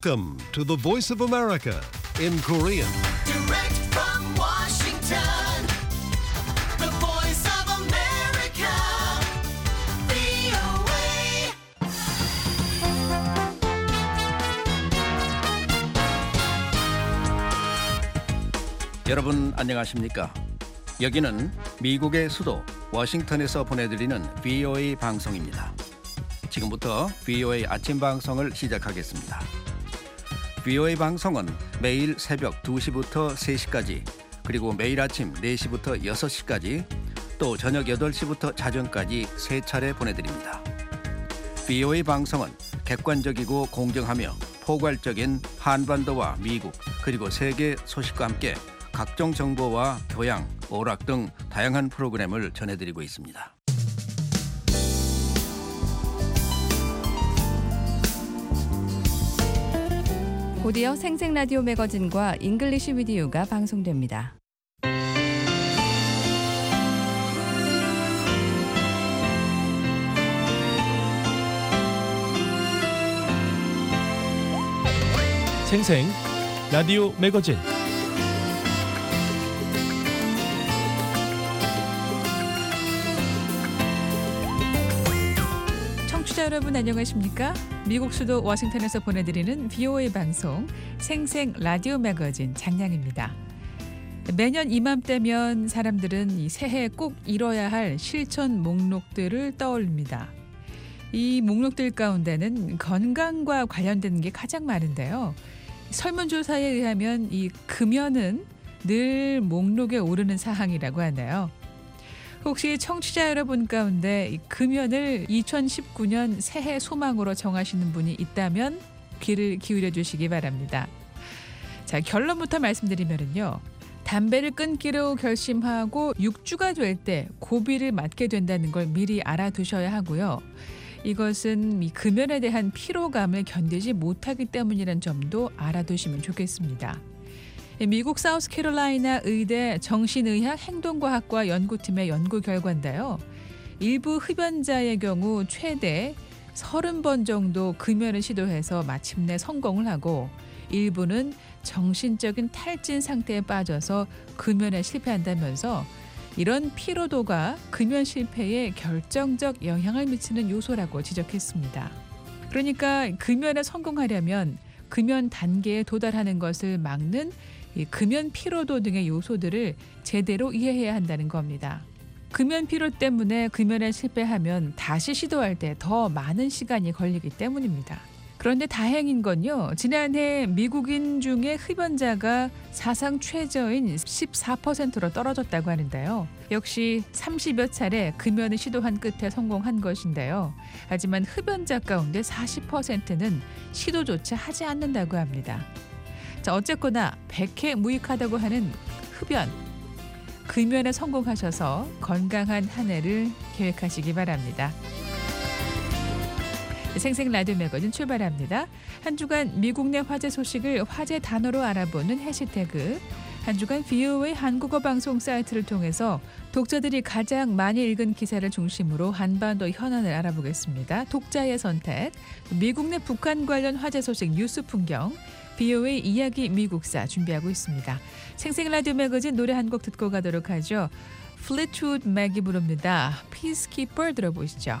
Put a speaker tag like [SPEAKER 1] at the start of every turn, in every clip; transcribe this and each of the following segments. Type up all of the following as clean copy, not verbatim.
[SPEAKER 1] Welcome to the Voice of America in Korean.
[SPEAKER 2] Direct from Washington, the voice of America, VOA.
[SPEAKER 3] 여러분 안녕하십니까? 여기는 미국의 수도 워싱턴에서 보내드리는 VOA 방송입니다. 지금부터 VOA 아침 방송을 시작하겠습니다. VOA 방송은 매일 새벽 2시부터 3시까지 그리고 매일 아침 4시부터 6시까지 또 저녁 8시부터 자정까지 3차례 보내드립니다. VOA 방송은 객관적이고 공정하며 포괄적인 한반도와 미국 그리고 세계 소식과 함께 각종 정보와 교양, 오락 등 다양한 프로그램을 전해드리고 있습니다.
[SPEAKER 4] 곧이어 생생 라디오 매거진과 잉글리시 위디오가 방송됩니다.
[SPEAKER 5] 생생 라디오 매거진
[SPEAKER 4] 청취자 여러분 안녕하십니까? 미국 수도 워싱턴에서 보내드리는 VOA 방송 생생 라디오 매거진 장량입니다. 매년 이맘때면 사람들은 이 새해에 꼭 이뤄야 할 실천 목록들을 떠올립니다. 이 목록들 가운데는 건강과 관련된 게 가장 많은데요. 설문조사에 의하면 이 금연은 늘 목록에 오르는 사항이라고 하네요. 혹시 청취자 여러분 가운데 이 금연을 2019년 새해 소망으로 정하시는 분이 있다면 귀를 기울여 주시기 바랍니다. 자, 결론부터 말씀드리면요. 담배를 끊기로 결심하고 6주가 될 때 고비를 맞게 된다는 걸 미리 알아두셔야 하고요. 이것은 이 금연에 대한 피로감을 견디지 못하기 때문이라는 점도 알아두시면 좋겠습니다. 미국 사우스캐롤라이나 의대 정신의학 행동과학과 연구팀의 연구 결과인데요. 일부 흡연자의 경우 최대 30번 정도 금연을 시도해서 마침내 성공을 하고 일부는 정신적인 탈진 상태에 빠져서 금연에 실패한다면서 이런 피로도가 금연 실패에 결정적 영향을 미치는 요소라고 지적했습니다. 그러니까 금연에 성공하려면 금연 단계에 도달하는 것을 막는 이 금연 피로도 등의 요소들을 제대로 이해해야 한다는 겁니다. 금연 피로 때문에 금연에 실패하면 다시 시도할 때 더 많은 시간이 걸리기 때문입니다. 그런데 다행인 건요. 지난해 미국인 중에 흡연자가 사상 최저인 14%로 떨어졌다고 하는데요. 역시 30여 차례 금연을 시도한 끝에 성공한 것인데요. 하지만 흡연자 가운데 40%는 시도조차 하지 않는다고 합니다. 자, 어쨌거나 백해무익하다고 하는 흡연, 금연에 성공하셔서 건강한 한 해를 계획하시기 바랍니다. 생생 라디오 매거진 출발합니다. 한 주간 미국 내 화제 소식을 화제 단어로 알아보는 해시태그, 한 주간 VOA 한국어 방송 사이트를 통해서 독자들이 가장 많이 읽은 기사를 중심으로 한반도 현안을 알아보겠습니다. 독자의 선택, 미국 내 북한 관련 화제 소식 뉴스 풍경, VOA 이야기 미국사 준비하고 있습니다. 생생 라디오 매거진 노래 한 곡 듣고 가도록 하죠. 플리트우드 맥이 부릅니다. Peacekeeper 들어보시죠.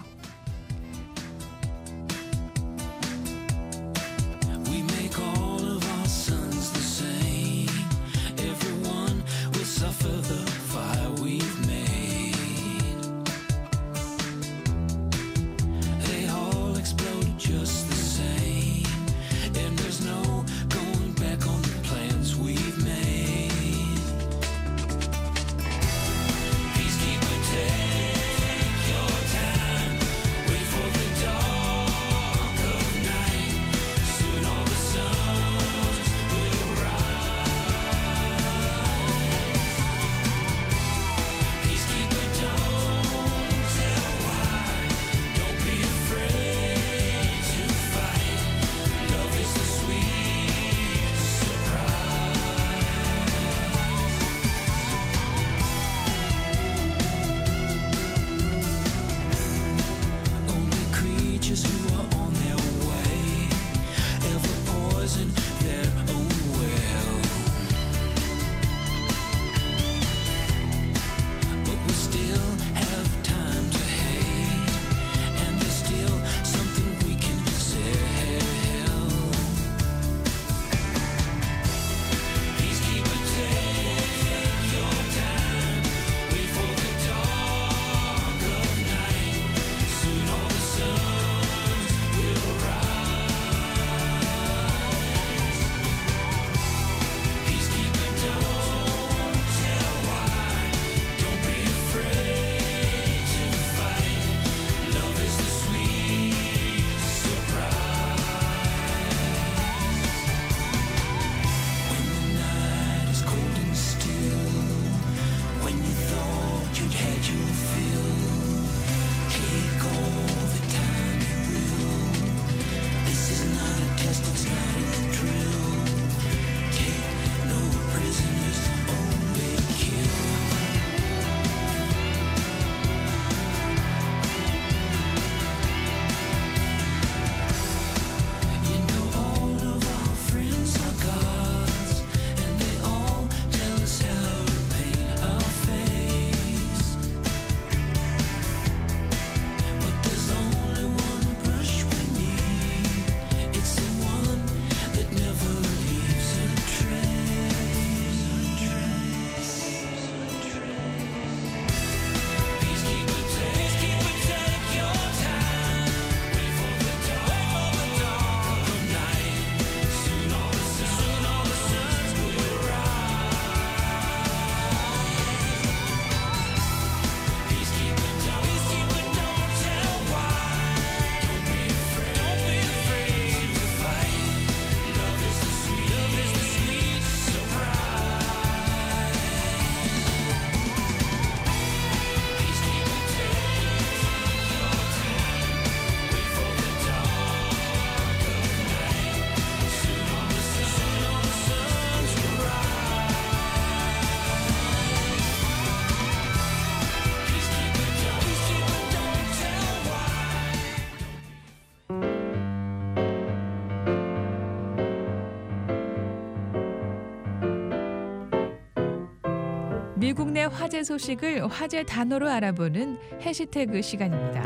[SPEAKER 4] 미국 내 화제 소식을 화제 단어로 알아보는 해시태그 시간입니다.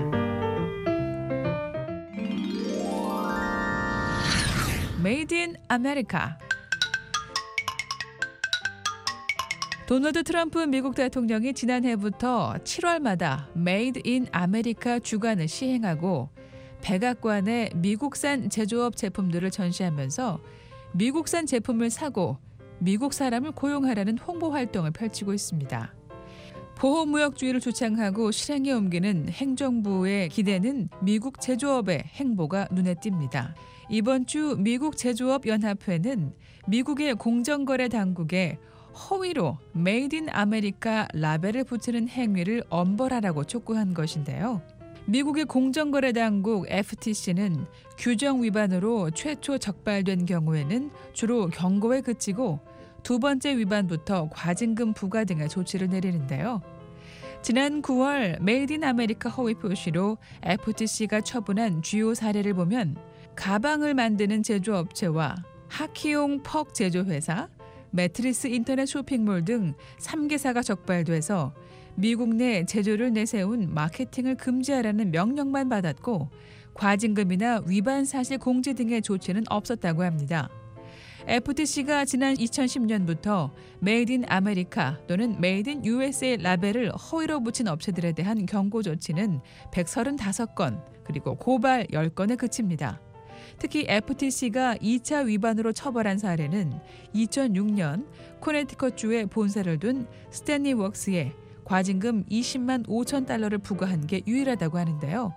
[SPEAKER 4] Made in America. 도널드 트럼프 미국 대통령이 지난해부터 7월마다 Made in America 주간을 시행하고 백악관에 미국산 제조업 제품들을 전시하면서 미국산 제품을 사고 미국 사람을 고용하라는 홍보 활동을 펼치고 있습니다. 보호무역주의를 주창하고 실행에 옮기는 행정부의 기대는 미국 제조업의 행보가 눈에 띕니다. 이번 주 미국 제조업 연합회는 미국의 공정거래 당국에 허위로 Made in America 라벨을 붙이는 행위를 엄벌하라고 촉구한 것인데요. 미국의 공정거래 당국 FTC는 규정 위반으로 최초 적발된 경우에는 주로 경고에 그치고 두 번째 위반부터 과징금 부과 등의 조치를 내리는데요. 지난 9월 Made in America 허위 표시로 FTC가 처분한 주요 사례를 보면 가방을 만드는 제조업체와 하키용 퍽 제조회사, 매트리스 인터넷 쇼핑몰 등 3개사가 적발돼서 미국 내 제조를 내세운 마케팅을 금지하라는 명령만 받았고 과징금이나 위반 사실 공지 등의 조치는 없었다고 합니다. FTC가 지난 2010년부터 Made in America 또는 Made in USA 라벨을 허위로 붙인 업체들에 대한 경고 조치는 135건 그리고 고발 10건에 그칩니다. 특히 FTC가 2차 위반으로 처벌한 사례는 2006년 코네티컷주에 본사를 둔 스탠리 웍스에 과징금 20만 5천 달러를 부과한 게 유일하다고 하는데요.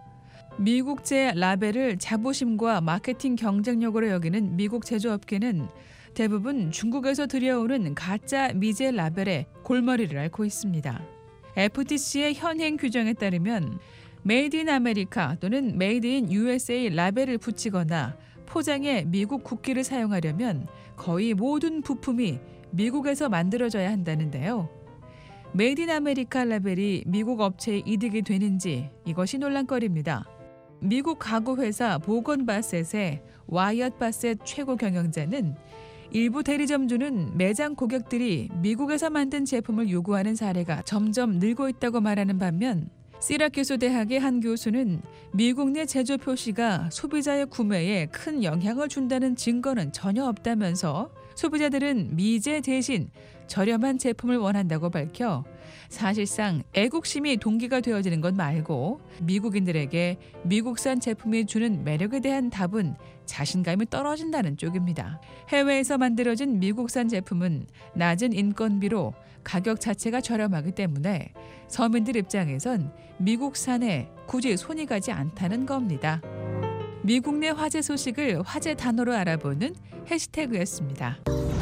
[SPEAKER 4] 미국제 라벨을 자부심과 마케팅 경쟁력으로 여기는 미국 제조업계는 대부분 중국에서 들여오는 가짜 미제 라벨에 골머리를 앓고 있습니다. FTC의 현행 규정에 따르면 Made in America 또는 Made in USA 라벨을 붙이거나 포장에 미국 국기를 사용하려면 거의 모든 부품이 미국에서 만들어져야 한다는데요. Made in America 라벨이 미국 업체의 이득이 되는지 이것이 논란거리입니다. 미국 가구회사 보건 바셋의 와이엇 바셋 최고 경영자는 일부 대리점주는 매장 고객들이 미국에서 만든 제품을 요구하는 사례가 점점 늘고 있다고 말하는 반면 시라큐스 대학의 한 교수는 미국 내 제조 표시가 소비자의 구매에 큰 영향을 준다는 증거는 전혀 없다면서 소비자들은 미제 대신 저렴한 제품을 원한다고 밝혀 사실상 애국심이 동기가 되어지는 것 말고 미국인들에게 미국산 제품이 주는 매력에 대한 답은 자신감이 떨어진다는 쪽입니다. 해외에서 만들어진 미국산 제품은 낮은 인건비로 가격 자체가 저렴하기 때문에 서민들 입장에선 미국산에 굳이 손이 가지 않다는 겁니다. 미국 내 화제 소식을 화제 단어로 알아보는 해시태그였습니다.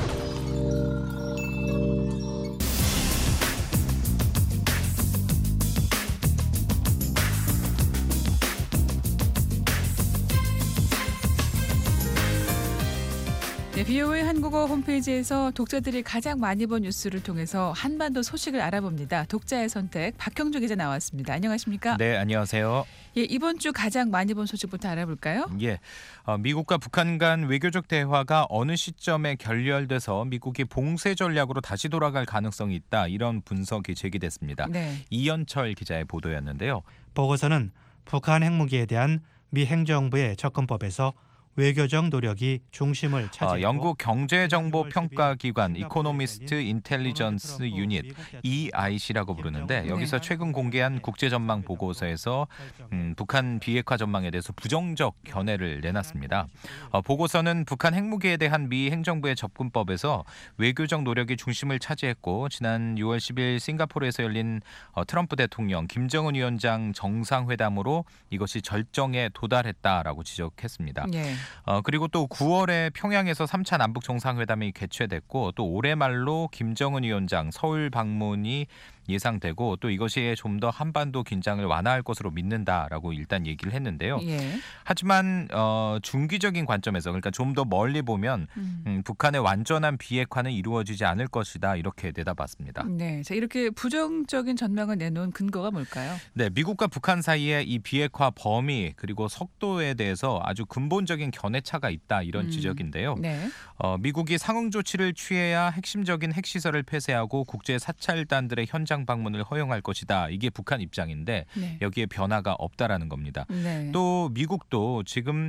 [SPEAKER 4] 네, VOA 한국어 홈페이지에서 독자들이 가장 많이 본 뉴스를 통해서 한반도 소식을 알아봅니다. 독자의 선택 박형주 기자 나왔습니다. 안녕하십니까?
[SPEAKER 6] 네, 안녕하세요.
[SPEAKER 4] 예, 이번 주 가장 많이 본 소식부터 알아볼까요?
[SPEAKER 6] 예, 미국과 북한 간 외교적 대화가 어느 시점에 결렬돼서 미국이 봉쇄 전략으로 다시 돌아갈 가능성이 있다. 이런 분석이 제기됐습니다.
[SPEAKER 4] 네.
[SPEAKER 6] 이현철 기자의 보도였는데요.
[SPEAKER 7] 보고서는 북한 핵무기에 대한 미 행정부의 접근법에서 외교적 노력이 중심을 차지했고
[SPEAKER 6] 영국 경제정보평가기관 이코노미스트 인텔리전스 유닛 EIC라고 부르는데 여기서 최근 공개한 국제전망 보고서에서 북한 비핵화 전망에 대해서 부정적 견해를 내놨습니다. 보고서는 북한 핵무기에 대한 미 행정부의 접근법에서 외교적 노력이 중심을 차지했고 지난 6월 10일 싱가포르에서 열린 트럼프 대통령, 김정은 위원장 정상회담으로 이것이 절정에 도달했다라고 지적했습니다.
[SPEAKER 4] 네.
[SPEAKER 6] 그리고 또 9월에 평양에서 3차 남북 정상회담이 개최됐고 또 올해 말로 김정은 위원장 서울 방문이 예상되고 또 이것이 좀 더 한반도 긴장을 완화할 것으로 믿는다라고 일단 얘기를 했는데요.
[SPEAKER 4] 예.
[SPEAKER 6] 하지만 중기적인 관점에서 그러니까 좀 더 멀리 보면 북한의 완전한 비핵화는 이루어지지 않을 것이다 이렇게 내다봤습니다.
[SPEAKER 4] 네. 자, 이렇게 부정적인 전망을 내놓은 근거가 뭘까요?
[SPEAKER 6] 네, 미국과 북한 사이에 이 비핵화 범위 그리고 속도에 대해서 아주 근본적인 견해차가 있다 이런 지적인데요.
[SPEAKER 4] 네.
[SPEAKER 6] 미국이 상응 조치를 취해야 핵심적인 핵시설을 폐쇄하고 국제 사찰단들의 현장 방문을 허용할 것이다. 이게 북한 입장인데
[SPEAKER 4] 네.
[SPEAKER 6] 여기에 변화가 없다라는 겁니다.
[SPEAKER 4] 네.
[SPEAKER 6] 또 미국도 지금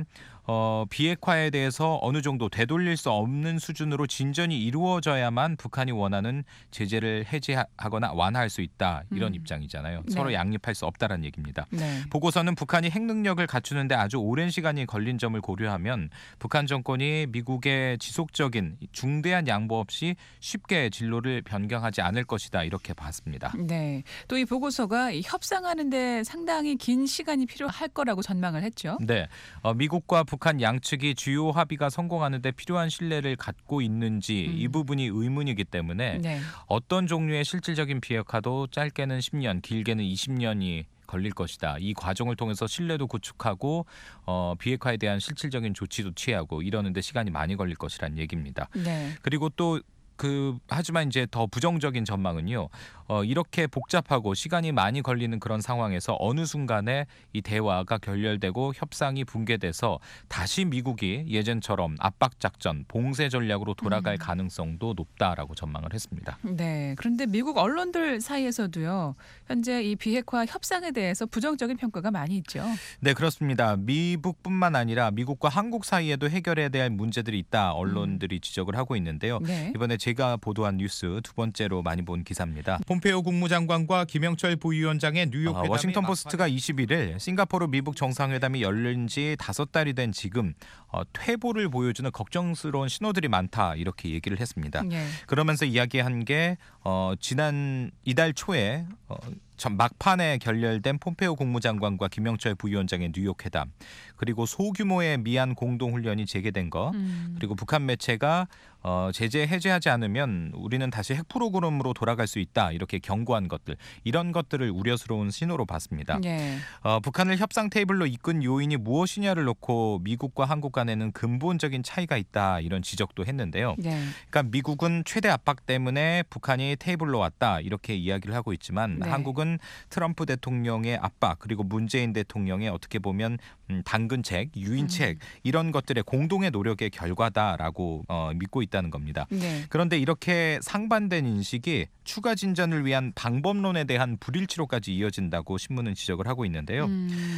[SPEAKER 6] 비핵화에 대해서 어느 정도 되돌릴 수 없는 수준으로 진전이 이루어져야만 북한이 원하는 제재를 해제하거나 완화할 수 있다 이런 입장이잖아요.
[SPEAKER 4] 네.
[SPEAKER 6] 서로 양립할 수 없다라는 얘기입니다.
[SPEAKER 4] 네.
[SPEAKER 6] 보고서는 북한이 핵 능력을 갖추는데 아주 오랜 시간이 걸린 점을 고려하면 북한 정권이 미국의 지속적인 중대한 양보 없이 쉽게 진로를 변경하지 않을 것이다 이렇게 봤습니다.
[SPEAKER 4] 네. 또 이 보고서가 이 협상하는데 상당히 긴 시간이 필요할 거라고 전망을 했죠.
[SPEAKER 6] 네, 미국과 북한 양측이 주요 합의가 성공하는 데 필요한 신뢰를 갖고 있는지 이 부분이 의문이기 때문에
[SPEAKER 4] 네.
[SPEAKER 6] 어떤 종류의 실질적인 비핵화도 짧게는 10년, 길게는 20년이 걸릴 것이다. 이 과정을 통해서 신뢰도 구축하고 비핵화에 대한 실질적인 조치도 취하고 이러는 데 시간이 많이 걸릴 것이란 얘기입니다.
[SPEAKER 4] 네.
[SPEAKER 6] 그리고 또 하지만 이제 더 부정적인 전망은요. 이렇게 복잡하고 시간이 많이 걸리는 그런 상황에서 어느 순간에 이 대화가 결렬되고 협상이 붕괴돼서 다시 미국이 예전처럼 압박 작전, 봉쇄 전략으로 돌아갈 가능성도 높다라고 전망을 했습니다.
[SPEAKER 4] 네. 그런데 미국 언론들 사이에서도요. 현재 이 비핵화 협상에 대해서 부정적인 평가가 많이 있죠.
[SPEAKER 6] 네, 그렇습니다. 미국뿐만 아니라 미국과 한국 사이에도 해결해야 될 문제들이 있다. 언론들이 지적을 하고 있는데요.
[SPEAKER 4] 네.
[SPEAKER 6] 이번에 제가 보도한 뉴스 두 번째로 많이 본 기사입니다. 폼페오 국무장관과 김영철 부위원장의 뉴욕 회담이 워싱턴 포스트가 21일 싱가포르 미북 정상회담이 열린 지 5달이 된 지금 퇴보를 보여주는 걱정스러운 신호들이 많다 이렇게 얘기를 했습니다.
[SPEAKER 4] 네.
[SPEAKER 6] 그러면서 이야기한 게 지난 이달 초에 막판에 결렬된 폼페오 국무장관과 김영철 부위원장의 뉴욕 회담 그리고 소규모의 미한 공동훈련이 재개된 거 그리고 북한 매체가 제재 해제하지 않으면 우리는 다시 핵 프로그램으로 돌아갈 수 있다 이렇게 경고한 것들 이런 것들을 우려스러운 신호로 봤습니다.
[SPEAKER 4] 네.
[SPEAKER 6] 북한을 협상 테이블로 이끈 요인이 무엇이냐를 놓고 미국과 한국 간에는 근본적인 차이가 있다 이런 지적도 했는데요.
[SPEAKER 4] 네.
[SPEAKER 6] 그러니까 미국은 최대 압박 때문에 북한이 테이블로 왔다 이렇게 이야기를 하고 있지만
[SPEAKER 4] 네.
[SPEAKER 6] 한국은 트럼프 대통령의 압박 그리고 문재인 대통령의 어떻게 보면 당근책, 유인책 이런 것들의 공동의 노력의 결과다라고 믿고 있다는 겁니다.
[SPEAKER 4] 네.
[SPEAKER 6] 그런데 이렇게 상반된 인식이 추가 진전을 위한 방법론에 대한 불일치로까지 이어진다고 신문은 지적을 하고 있는데요.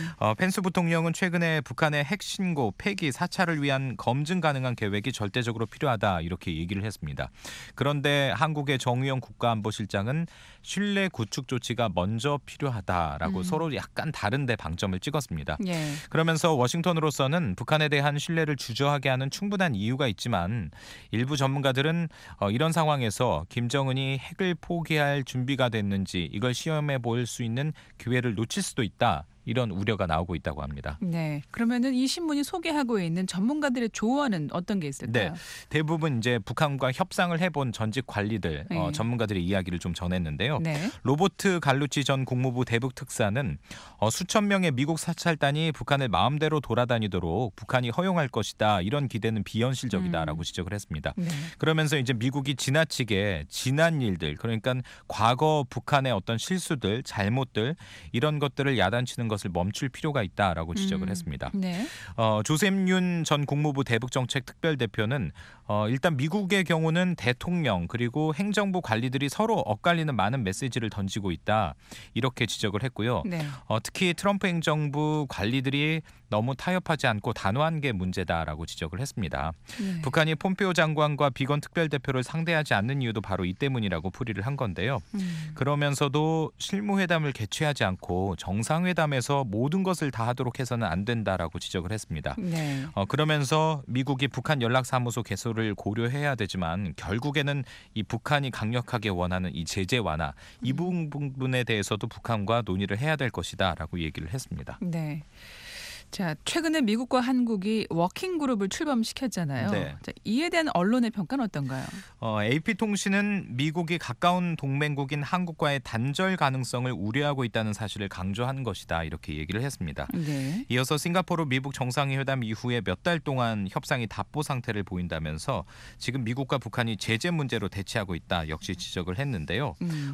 [SPEAKER 6] 펜스 부통령은 최근에 북한의 핵 신고, 폐기, 사찰을 위한 검증 가능한 계획이 절대적으로 필요하다 이렇게 얘기를 했습니다. 그런데 한국의 정의용 국가안보실장은 신뢰 구축 조치가 먼저 필요하다라고 서로 약간 다른데 방점을 찍었습니다.
[SPEAKER 4] 네.
[SPEAKER 6] 그러면서 워싱턴으로서는 북한에 대한 신뢰를 주저하게 하는 충분한 이유가 있지만 일부 전문가들은 이런 상황에서 김정은이 핵을 포기할 준비가 됐는지 이걸 시험해 볼 수 있는 기회를 놓칠 수도 있다. 이런 우려가 나오고 있다고 합니다.
[SPEAKER 4] 네. 그러면은 이 신문이 소개하고 있는 전문가들의 조언은 어떤 게 있을까요?
[SPEAKER 6] 네. 대부분 이제 북한과 협상을 해본 전직 관리들,
[SPEAKER 4] 네.
[SPEAKER 6] 전문가들의 이야기를 좀 전했는데요.
[SPEAKER 4] 네.
[SPEAKER 6] 로버트 갈루치 전 국무부 대북 특사는 수천 명의 미국 사찰단이 북한을 마음대로 돌아다니도록 북한이 허용할 것이다. 이런 기대는 비현실적이다라고 지적을 했습니다.
[SPEAKER 4] 네.
[SPEAKER 6] 그러면서 이제 미국이 지나치게 지난 일들, 그러니까 과거 북한의 어떤 실수들, 잘못들 이런 것들을 야단치는 것을 멈출 필요가 있다라고 지적을 했습니다.
[SPEAKER 4] 네.
[SPEAKER 6] 조셉 윤 전 국무부 대북정책 특별대표는 일단 미국의 경우는 대통령 그리고 행정부 관리들이 서로 엇갈리는 많은 메시지를 던지고 있다 이렇게 지적을 했고요.
[SPEAKER 4] 네.
[SPEAKER 6] 특히 트럼프 행정부 관리들이 너무 타협하지 않고 단호한 게 문제다라고 지적을 했습니다.
[SPEAKER 4] 네.
[SPEAKER 6] 북한이 폼페오 장관과 비건 특별대표를 상대하지 않는 이유도 바로 이 때문이라고 풀이를 한 건데요. 그러면서도 실무회담을 개최하지 않고 정상회담에서 모든 것을 다 하도록 해서는 안 된다라고 지적을 했습니다.
[SPEAKER 4] 네.
[SPEAKER 6] 그러면서 미국이 북한 연락사무소 개소를 고려해야 되지만 결국에는 이 북한이 강력하게 원하는 이 제재 완화 이 부분에 대해서도 북한과 논의를 해야 될 것이다라고 얘기를 했습니다.
[SPEAKER 4] 네. 자, 최근에 미국과 한국이 워킹 그룹을 출범시켰잖아요.
[SPEAKER 6] 네.
[SPEAKER 4] 자, 이에 대한 언론의 평가는 어떤가요?
[SPEAKER 6] AP통신은 미국이 가까운 동맹국인 한국과의 단절 가능성을 우려하고 있다는 사실을 강조한 것이다 이렇게 얘기를 했습니다.
[SPEAKER 4] 네.
[SPEAKER 6] 이어서 싱가포르 미국 정상회담 이후에 몇 달 동안 협상이 답보 상태를 보인다면서 지금 미국과 북한이 제재 문제로 대치하고 있다 역시 지적을 했는데요.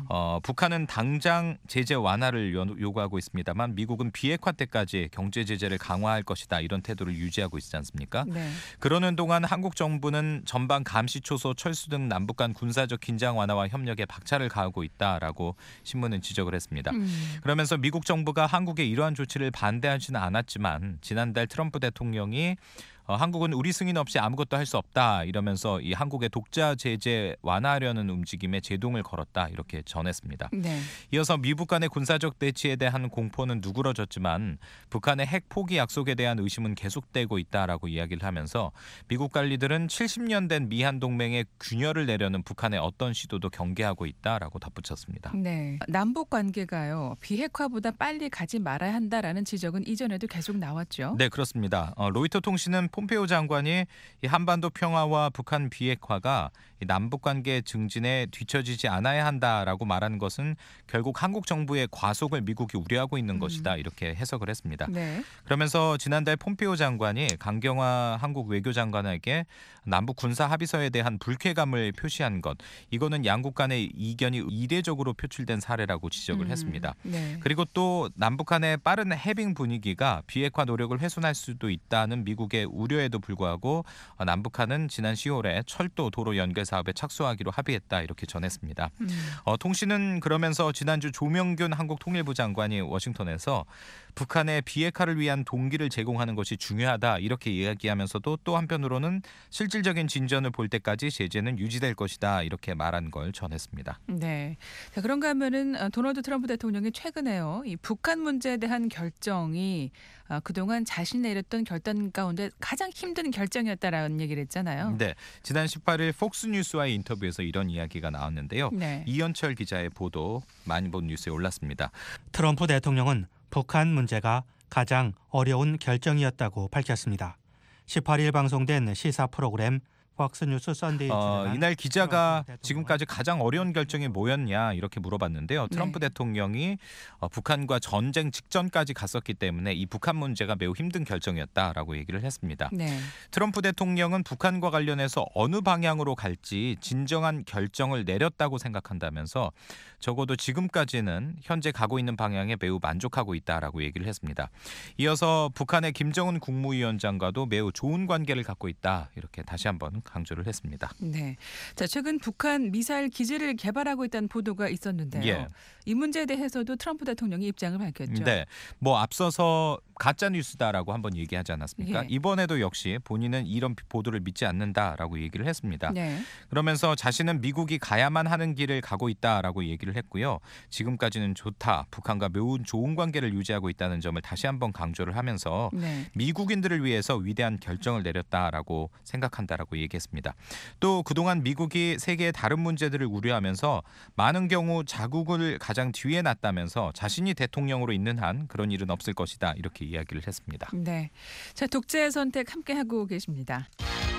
[SPEAKER 6] 북한은 당장 제재 완화를 요구하고 있습니다만 미국은 비핵화 때까지 경제 제재를 강화할 것이다 이런 태도를 유지하고 있지 않습니까?
[SPEAKER 4] 네.
[SPEAKER 6] 그러는 동안 한국 정부는 전방 감시 초소, 철수 등 남북 간 군사적 긴장 완화와 협력에 박차를 가하고 있다라고 신문은 지적을 했습니다. 그러면서 미국 정부가 한국의 이러한 조치를 반대하지는 않았지만 지난달 트럼프 대통령이 한국은 우리 승인 없이 아무것도 할 수 없다 이러면서 이 한국의 독자 제재 완화하려는 움직임에 제동을 걸었다 이렇게 전했습니다.
[SPEAKER 4] 네.
[SPEAKER 6] 이어서 미북 간의 군사적 대치에 대한 공포는 누그러졌지만 북한의 핵 포기 약속에 대한 의심은 계속되고 있다라고 이야기를 하면서 미국 관리들은 70년 된 미한 동맹의 균열을 내려는 북한의 어떤 시도도 경계하고 있다라고 덧붙였습니다.
[SPEAKER 4] 네. 남북 관계가요. 비핵화보다 빨리 가지 말아야 한다라는 지적은 이전에도 계속 나왔죠.
[SPEAKER 6] 네, 그렇습니다. 로이터 통신은 폼페이오 장관이 이 한반도 평화와 북한 비핵화가 이 남북 관계 증진에 뒤처지지 않아야 한다라고 말하는 것은 결국 한국 정부의 과속을 미국이 우려하고 있는 것이다 이렇게 해석을 했습니다.
[SPEAKER 4] 네.
[SPEAKER 6] 그러면서 지난달 폼페이오 장관이 강경화 한국 외교장관에게 남북 군사 합의서에 대한 불쾌감을 표시한 것 이거는 양국 간의 이견이 이례적으로 표출된 사례라고 지적을 했습니다.
[SPEAKER 4] 네.
[SPEAKER 6] 그리고 또 남북 간의 빠른 해빙 분위기가 비핵화 노력을 훼손할 수도 있다는 미국의 우려에도 불구하고 남북한은 지난 10월에 철도 도로 연결 사업에 착수하기로 합의했다 이렇게 전했습니다. 통신은 그러면서 지난주 조명균 한국 통일부 장관이 워싱턴에서 북한의 비핵화를 위한 동기를 제공하는 것이 중요하다 이렇게 이야기하면서도 또 한편으로는 실질적인 진전을 볼 때까지 제재는 유지될 것이다 이렇게 말한 걸 전했습니다.
[SPEAKER 4] 네. 자, 그런가 하면은 도널드 트럼프 대통령이 최근에요. 이 북한 문제에 대한 결정이 그동안 자신이 내렸던 결단 가운데 가장 힘든 결정이었다라는 얘기를 했잖아요.
[SPEAKER 6] 네, 지난 18일 폭스뉴스와의 인터뷰에서 이런 이야기가 나왔는데요.
[SPEAKER 4] 네.
[SPEAKER 6] 이현철 기자의 보도 많이 본 뉴스에 올랐습니다.
[SPEAKER 7] 트럼프 대통령은 북한 문제가 가장 어려운 결정이었다고 밝혔습니다. 18일 방송된 시사 프로그램 폭스뉴스 선데이
[SPEAKER 6] 이날 기자가 지금까지 가장 어려운 결정이 뭐였냐 이렇게 물어봤는데요. 트럼프 대통령이 북한과 전쟁 직전까지 갔었기 때문에 이 북한 문제가 매우 힘든 결정이었다라고 얘기를 했습니다.
[SPEAKER 4] 네.
[SPEAKER 6] 트럼프 대통령은 북한과 관련해서 어느 방향으로 갈지 진정한 결정을 내렸다고 생각한다면서 적어도 지금까지는 현재 가고 있는 방향에 매우 만족하고 있다라고 얘기를 했습니다. 이어서 북한의 김정은 국무위원장과도 매우 좋은 관계를 갖고 있다 이렇게 다시 한번 강조를 했습니다.
[SPEAKER 4] 네. 자, 최근 북한 미사일 기지를 개발하고 있다는 보도가 있었는데요.
[SPEAKER 6] 예.
[SPEAKER 4] 이 문제에 대해서도 트럼프 대통령이 입장을 밝혔죠.
[SPEAKER 6] 네, 뭐 앞서서 가짜 뉴스다라고 한번 얘기하지 않았습니까?
[SPEAKER 4] 예.
[SPEAKER 6] 이번에도 역시 본인은 이런 보도를 믿지 않는다라고 얘기를 했습니다.
[SPEAKER 4] 네.
[SPEAKER 6] 그러면서 자신은 미국이 가야만 하는 길을 가고 있다라고 얘기를 했고요. 지금까지는 좋다, 북한과 매우 좋은 관계를 유지하고 있다는 점을 다시 한번 강조를 하면서
[SPEAKER 4] 네.
[SPEAKER 6] 미국인들을 위해서 위대한 결정을 내렸다라고 생각한다라고 얘기했습니다. 또 그동안 미국이 세계의 다른 문제들을 우려하면서 많은 경우 자국을 가장 뒤에 놨다면서 자신이 대통령으로 있는 한 그런 일은 없을 것이다 이렇게 이야기를 했습니다.
[SPEAKER 4] 네. 자, 독재의 선택 함께 하고 계십니다.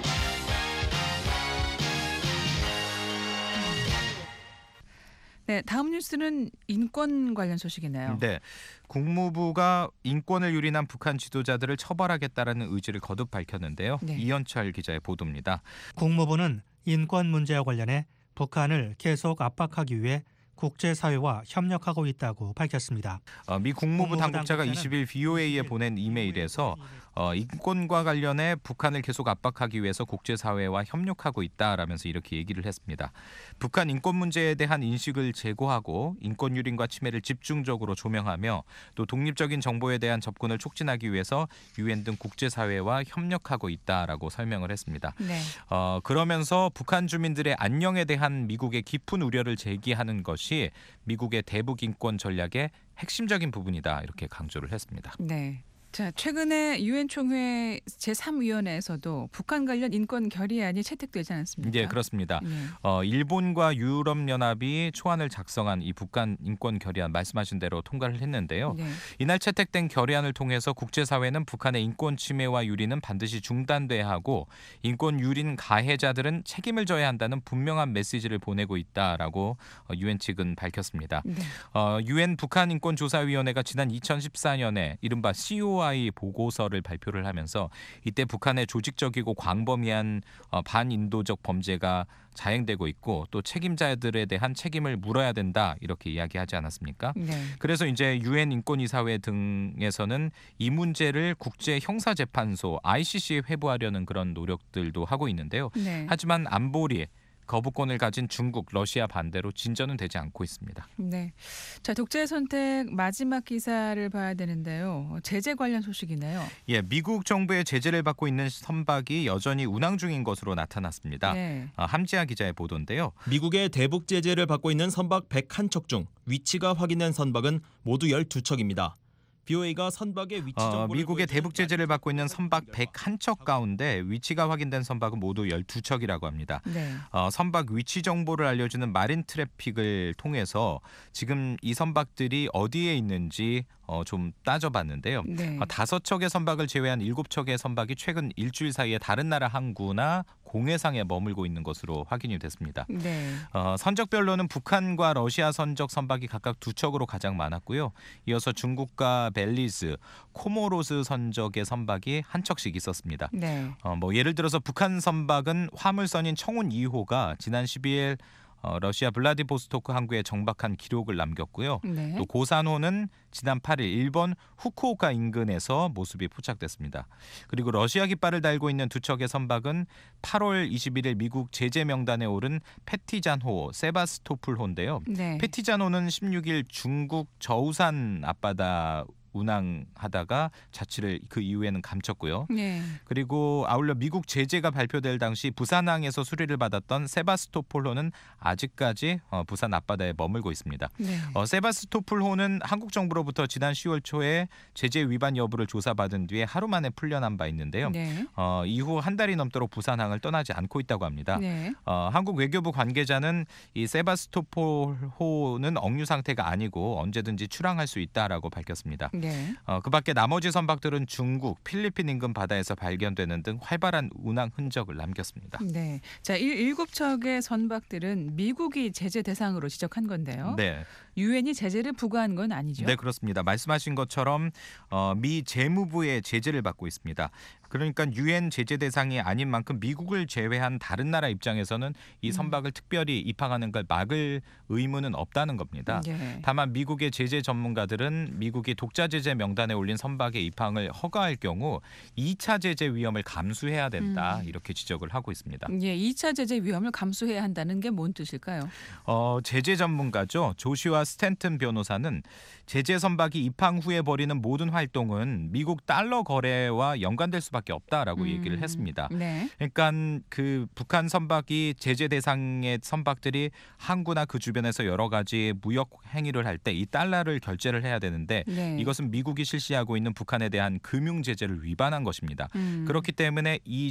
[SPEAKER 4] 네, 다음 뉴스는 인권 관련 소식이네요.
[SPEAKER 6] 네, 국무부가 인권을 유린한 북한 지도자들을 처벌하겠다라는 의지를 거듭 밝혔는데요.
[SPEAKER 4] 네.
[SPEAKER 6] 이현철 기자의 보도입니다.
[SPEAKER 7] 국무부는 인권 문제와 관련해 북한을 계속 압박하기 위해 국제사회와 협력하고 있다고 밝혔습니다.
[SPEAKER 6] 미 국무부
[SPEAKER 7] 국무부
[SPEAKER 6] 당국자가
[SPEAKER 7] 당국자는
[SPEAKER 6] 20일 VOA에 보낸 이메일에서 인권과 관련해 북한을 계속 압박하기 위해서 국제사회와 협력하고 있다라면서 이렇게 얘기를 했습니다. 북한 인권 문제에 대한 인식을 제고하고 인권 유린과 침해를 집중적으로 조명하며 또 독립적인 정보에 대한 접근을 촉진하기 위해서 유엔 등 국제사회와 협력하고 있다라고 설명을 했습니다.
[SPEAKER 4] 네.
[SPEAKER 6] 그러면서 북한 주민들의 안녕에 대한 미국의 깊은 우려를 제기하는 것이 미국의 대북 인권 전략의 핵심적인 부분이다 이렇게 강조를 했습니다.
[SPEAKER 4] 네. 자, 최근에 유엔 총회 제3위원회에서도 북한 관련 인권 결의안이 채택되지 않았습니까?
[SPEAKER 6] 네, 그렇습니다.
[SPEAKER 4] 네.
[SPEAKER 6] 일본과 유럽연합이 초안을 작성한 이 북한 인권 결의안 말씀하신 대로 통과를 했는데요.
[SPEAKER 4] 네.
[SPEAKER 6] 이날 채택된 결의안을 통해서 국제사회는 북한의 인권 침해와 유린은 반드시 중단돼야 하고 인권 유린 가해자들은 책임을 져야 한다는 분명한 메시지를 보내고 있다라고 유엔 측은 밝혔습니다.
[SPEAKER 4] 네.
[SPEAKER 6] 유엔 북한인권조사위원회가 지난 2014년에 이른바 COI 보고서를 발표를 하면서 이때 북한의 조직적이고 광범위한 반인도적 범죄가 자행되고 있고 또 책임자들에 대한 책임을 물어야 된다 이렇게 이야기하지 않았습니까?
[SPEAKER 4] 네.
[SPEAKER 6] 그래서 이제 유엔 인권이사회 등에서는 이 문제를 국제 형사재판소 ICC에 회부하려는 그런 노력들도 하고 있는데요.
[SPEAKER 4] 네.
[SPEAKER 6] 하지만 안보리 거부권을 가진 중국, 러시아 반대로 진전은 되지 않고 있습니다.
[SPEAKER 4] 네. 자, 독재의 선택 마지막 기사를 봐야 되는데요. 제재 관련 소식이네요.
[SPEAKER 6] 예, 미국 정부의 제재를 받고 있는 선박이 여전히 운항 중인 것으로 나타났습니다.
[SPEAKER 4] 네.
[SPEAKER 6] 함지아 기자의 보도인데요.
[SPEAKER 5] 미국의 대북 제재를 받고 있는 선박 101척 중 위치가 확인된 선박은 모두 12척입니다. BOA가 선박의 위치 정보를
[SPEAKER 6] 미국의 대북 제재를 받고 있는 선박 101척 가운데 위치가 확인된 선박은 모두 12척이라고 합니다.
[SPEAKER 4] 네.
[SPEAKER 6] 선박 위치 정보를 알려주는 마린 트래픽을 통해서 지금 이 선박들이 어디에 있는지 좀 따져봤는데요.
[SPEAKER 4] 네.
[SPEAKER 6] 5척의 선박을 제외한 7척의 선박이 최근 일주일 사이에 다른 나라 항구나 공해상에 머물고 있는 것으로 확인이 됐습니다.
[SPEAKER 4] 네.
[SPEAKER 6] 선적별로는 북한과 러시아 선적 선박이 각각 2척으로 가장 많았고요. 이어서 중국과 벨리즈, 코모로스 선적의 선박이 1척씩 있었습니다.
[SPEAKER 4] 네.
[SPEAKER 6] 예를 들어서 북한 선박은 화물선인 청운 2호가 지난 12일 러시아 블라디보스토크 항구에 정박한 기록을 남겼고요.
[SPEAKER 4] 네.
[SPEAKER 6] 또 고산호는 지난 8일 일본 후쿠오카 인근에서 모습이 포착됐습니다. 그리고 러시아 깃발을 달고 있는 2척의 선박은 8월 21일 미국 제재 명단에 오른 페티잔호, 세바스토폴호인데요.
[SPEAKER 4] 네.
[SPEAKER 6] 페티잔호는 16일 중국 저우산 앞바다 운항하다가 자취를 그 이후에는 감췄고요.
[SPEAKER 4] 네.
[SPEAKER 6] 그리고 아울러 미국 제재가 발표될 당시 부산항에서 수리를 받았던 세바스토폴호는 아직까지 부산 앞바다에 머물고 있습니다.
[SPEAKER 4] 네.
[SPEAKER 6] 세바스토폴호는 한국 정부로부터 지난 10월 초에 제재 위반 여부를 조사받은 뒤에 하루 만에 풀려난 바 있는데요.
[SPEAKER 4] 네.
[SPEAKER 6] 이후 한 달이 넘도록 부산항을 떠나지 않고 있다고 합니다.
[SPEAKER 4] 네.
[SPEAKER 6] 한국 외교부 관계자는 이 세바스토폴호는 억류 상태가 아니고 언제든지 출항할 수 있다라고 밝혔습니다.
[SPEAKER 4] 네.
[SPEAKER 6] 그밖에 나머지 선박들은 중국, 필리핀 인근 바다에서 발견되는 등 활발한 운항 흔적을 남겼습니다.
[SPEAKER 4] 네. 자, 7척의 선박들은 미국이 제재 대상으로 지적한 건데요.
[SPEAKER 6] 네.
[SPEAKER 4] 유엔이 제재를 부과한 건 아니죠?
[SPEAKER 6] 네, 그렇습니다. 말씀하신 것처럼 미 재무부의 제재를 받고 있습니다. 그러니까 유엔 제재 대상이 아닌 만큼 미국을 제외한 다른 나라 입장에서는 이 선박을 특별히 입항하는 걸 막을 의무는 없다는 겁니다.
[SPEAKER 4] 네.
[SPEAKER 6] 다만 미국의 제재 전문가들은 미국이 독자 제재 명단에 올린 선박의 입항을 허가할 경우 2차 제재 위험을 감수해야 된다 이렇게 지적을 하고 있습니다.
[SPEAKER 4] 예, 2차 제재 위험을 감수해야 한다는 게 뭔 뜻일까요?
[SPEAKER 6] 제재 전문가죠. 조슈아 스탠튼 변호사는 제재 선박이 입항 후에 벌이는 모든 활동은 미국 달러 거래와 연관될 수밖에 없다라고 얘기를 했습니다.
[SPEAKER 4] 네.
[SPEAKER 6] 그러니까 그 북한 선박이 제재 대상의 선박들이 항구나 그 주변에서 여러 가지 무역 행위를 할 때 이 달러를 결제를 해야 되는데
[SPEAKER 4] 네.
[SPEAKER 6] 이것은 미국이 실시하고 있는 북한에 대한 금융 제재를 위반한 것입니다. 그렇기 때문에 이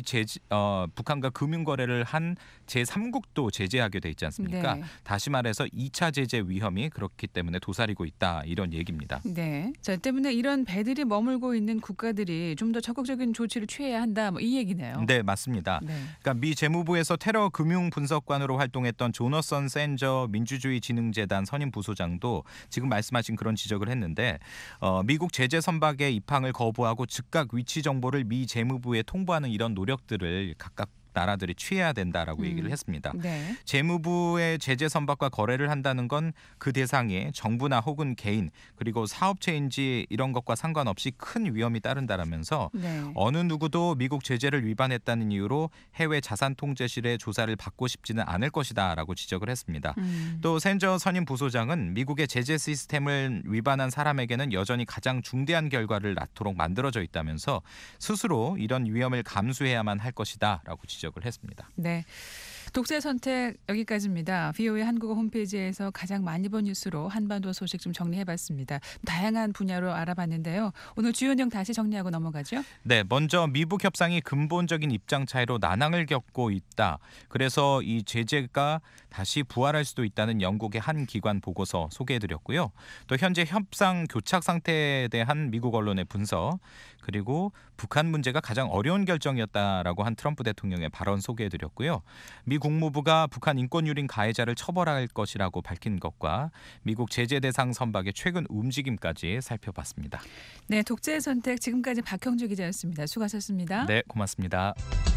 [SPEAKER 6] 북한과 금융 거래를 한 제3국도 제재하게 돼 있지 않습니까?
[SPEAKER 4] 네.
[SPEAKER 6] 다시 말해서 2차 제재 위험이 그렇기 때문에 도사리고 있다 이런 얘기입니다.
[SPEAKER 4] 네. 자, 때문에 이런 배들이 머물고 있는 국가들이 좀 더 적극적인 조치를 취해야 한다. 이 얘기네요.
[SPEAKER 6] 네, 맞습니다.
[SPEAKER 4] 네.
[SPEAKER 6] 그러니까 미 재무부에서 테러 금융 분석관으로 활동했던 조너선 센저 민주주의 진흥재단 선임 부소장도 지금 말씀하신 그런 지적을 했는데 미국 제재 선박의 입항을 거부하고 즉각 위치 정보를 미 재무부에 통보하는 이런 노력들을 각각 나라들이 취해야 된다라고 얘기를 했습니다.
[SPEAKER 4] 네.
[SPEAKER 6] 재무부의 제재 선박과 거래를 한다는 건 그 대상에 정부나 혹은 개인 그리고 사업체인지 이런 것과 상관없이 큰 위험이 따른다라면서
[SPEAKER 4] 네.
[SPEAKER 6] 어느 누구도 미국 제재를 위반했다는 이유로 해외 자산통제실의 조사를 받고 싶지는 않을 것이다라고 지적을 했습니다. 또 센저 선임 부소장은 미국의 제재 시스템을 위반한 사람에게는 여전히 가장 중대한 결과를 낳도록 만들어져 있다면서 스스로 이런 위험을 감수해야만 할 것이다라고 지적을 했습니다.
[SPEAKER 4] 네. 독재 선택 여기까지입니다. VOA 한국어 홈페이지에서 가장 많이 본 뉴스로 한반도 소식 좀 정리해봤습니다. 다양한 분야로 알아봤는데요. 오늘 주요 내용 다시 정리하고 넘어가죠.
[SPEAKER 6] 네, 먼저 미북 협상이 근본적인 입장 차이로 난항을 겪고 있다. 그래서 이 제재가 다시 부활할 수도 있다는 영국의 한 기관 보고서 소개해드렸고요. 또 현재 협상 교착 상태에 대한 미국 언론의 분석, 그리고 북한 문제가 가장 어려운 결정이었다라고 한 트럼프 대통령의 발언 소개해드렸고요. 미 국무부가 북한 인권 유린 가해자를 처벌할 것이라고 밝힌 것과 미국 제재 대상 선박의 최근 움직임까지 살펴봤습니다.
[SPEAKER 4] 네, 독재 선택 지금까지 박형주 기자였습니다. 수고하셨습니다.
[SPEAKER 6] 네, 고맙습니다.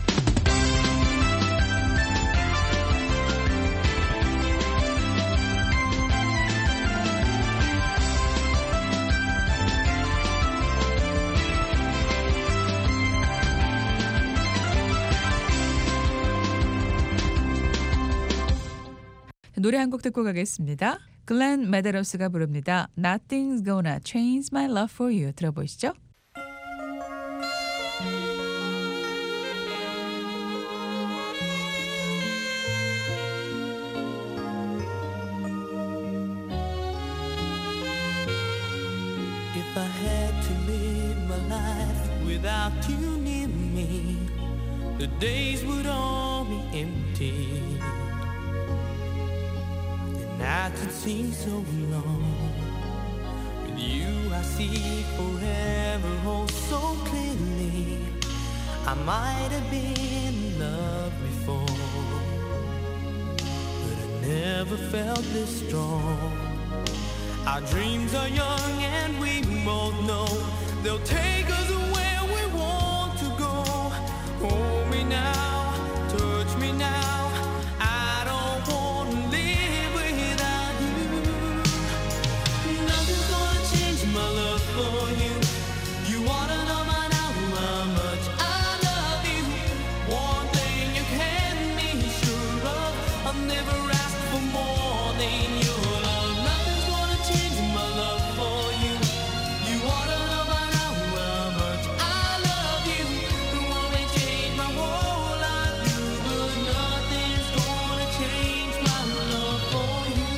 [SPEAKER 4] 노래 한 곡 듣고 가겠습니다. 글렌 메데로스가 부릅니다. Nothing's gonna change my love for you. 들어보시죠.
[SPEAKER 2] If I had to live my life without you near me, the days would all be empty. The nights would seem so long. With you I see forever oh so clearly. I might have been in love before, but I never felt this strong. Our dreams are young and we both know they'll take us where we want to go. Hold me now, touch me now. I don't want to live without you. Nothing's gonna change my love for you. You wanna know by now how much I love you. One thing you can be sure of, I'll never ask for more than your love. Nothing's gonna change my love for you. You wanna know by now how much I love you. The one may change my whole life, but nothing's gonna change my love for you.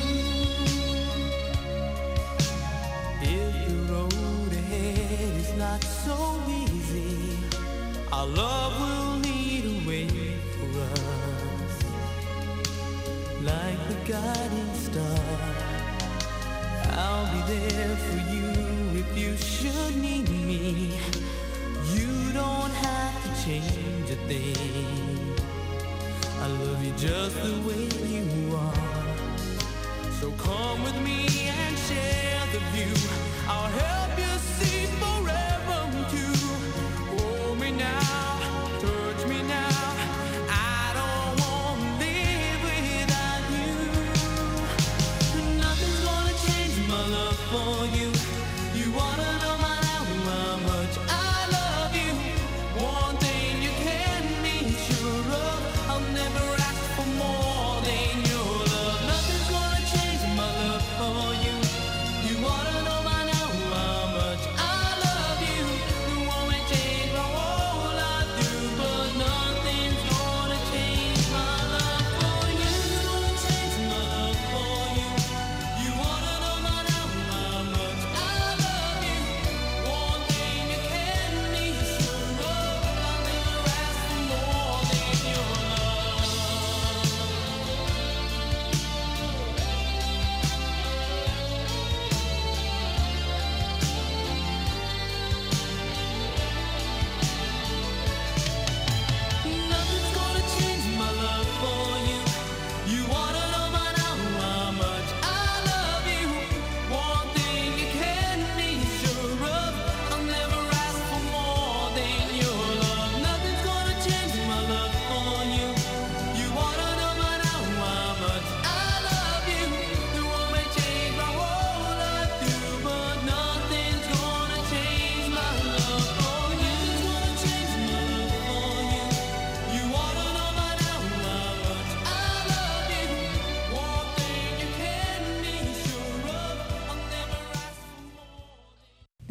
[SPEAKER 2] If the road ahead is not so easy, our love will lead a way for us, like the guiding star. I'll be there for you if you should need me. You don't have to change a thing. I love you just the way you are. So come with me and share the view. I'll help you see forever too. Hold me now, touch me now. I don't want to live without you. Nothing's gonna change my love for you. You wanna know by now how much I love you. One thing you can be sure of, I'll never ask for more than your love. Nothing's gonna change my love for you. You wanna know by now how much I love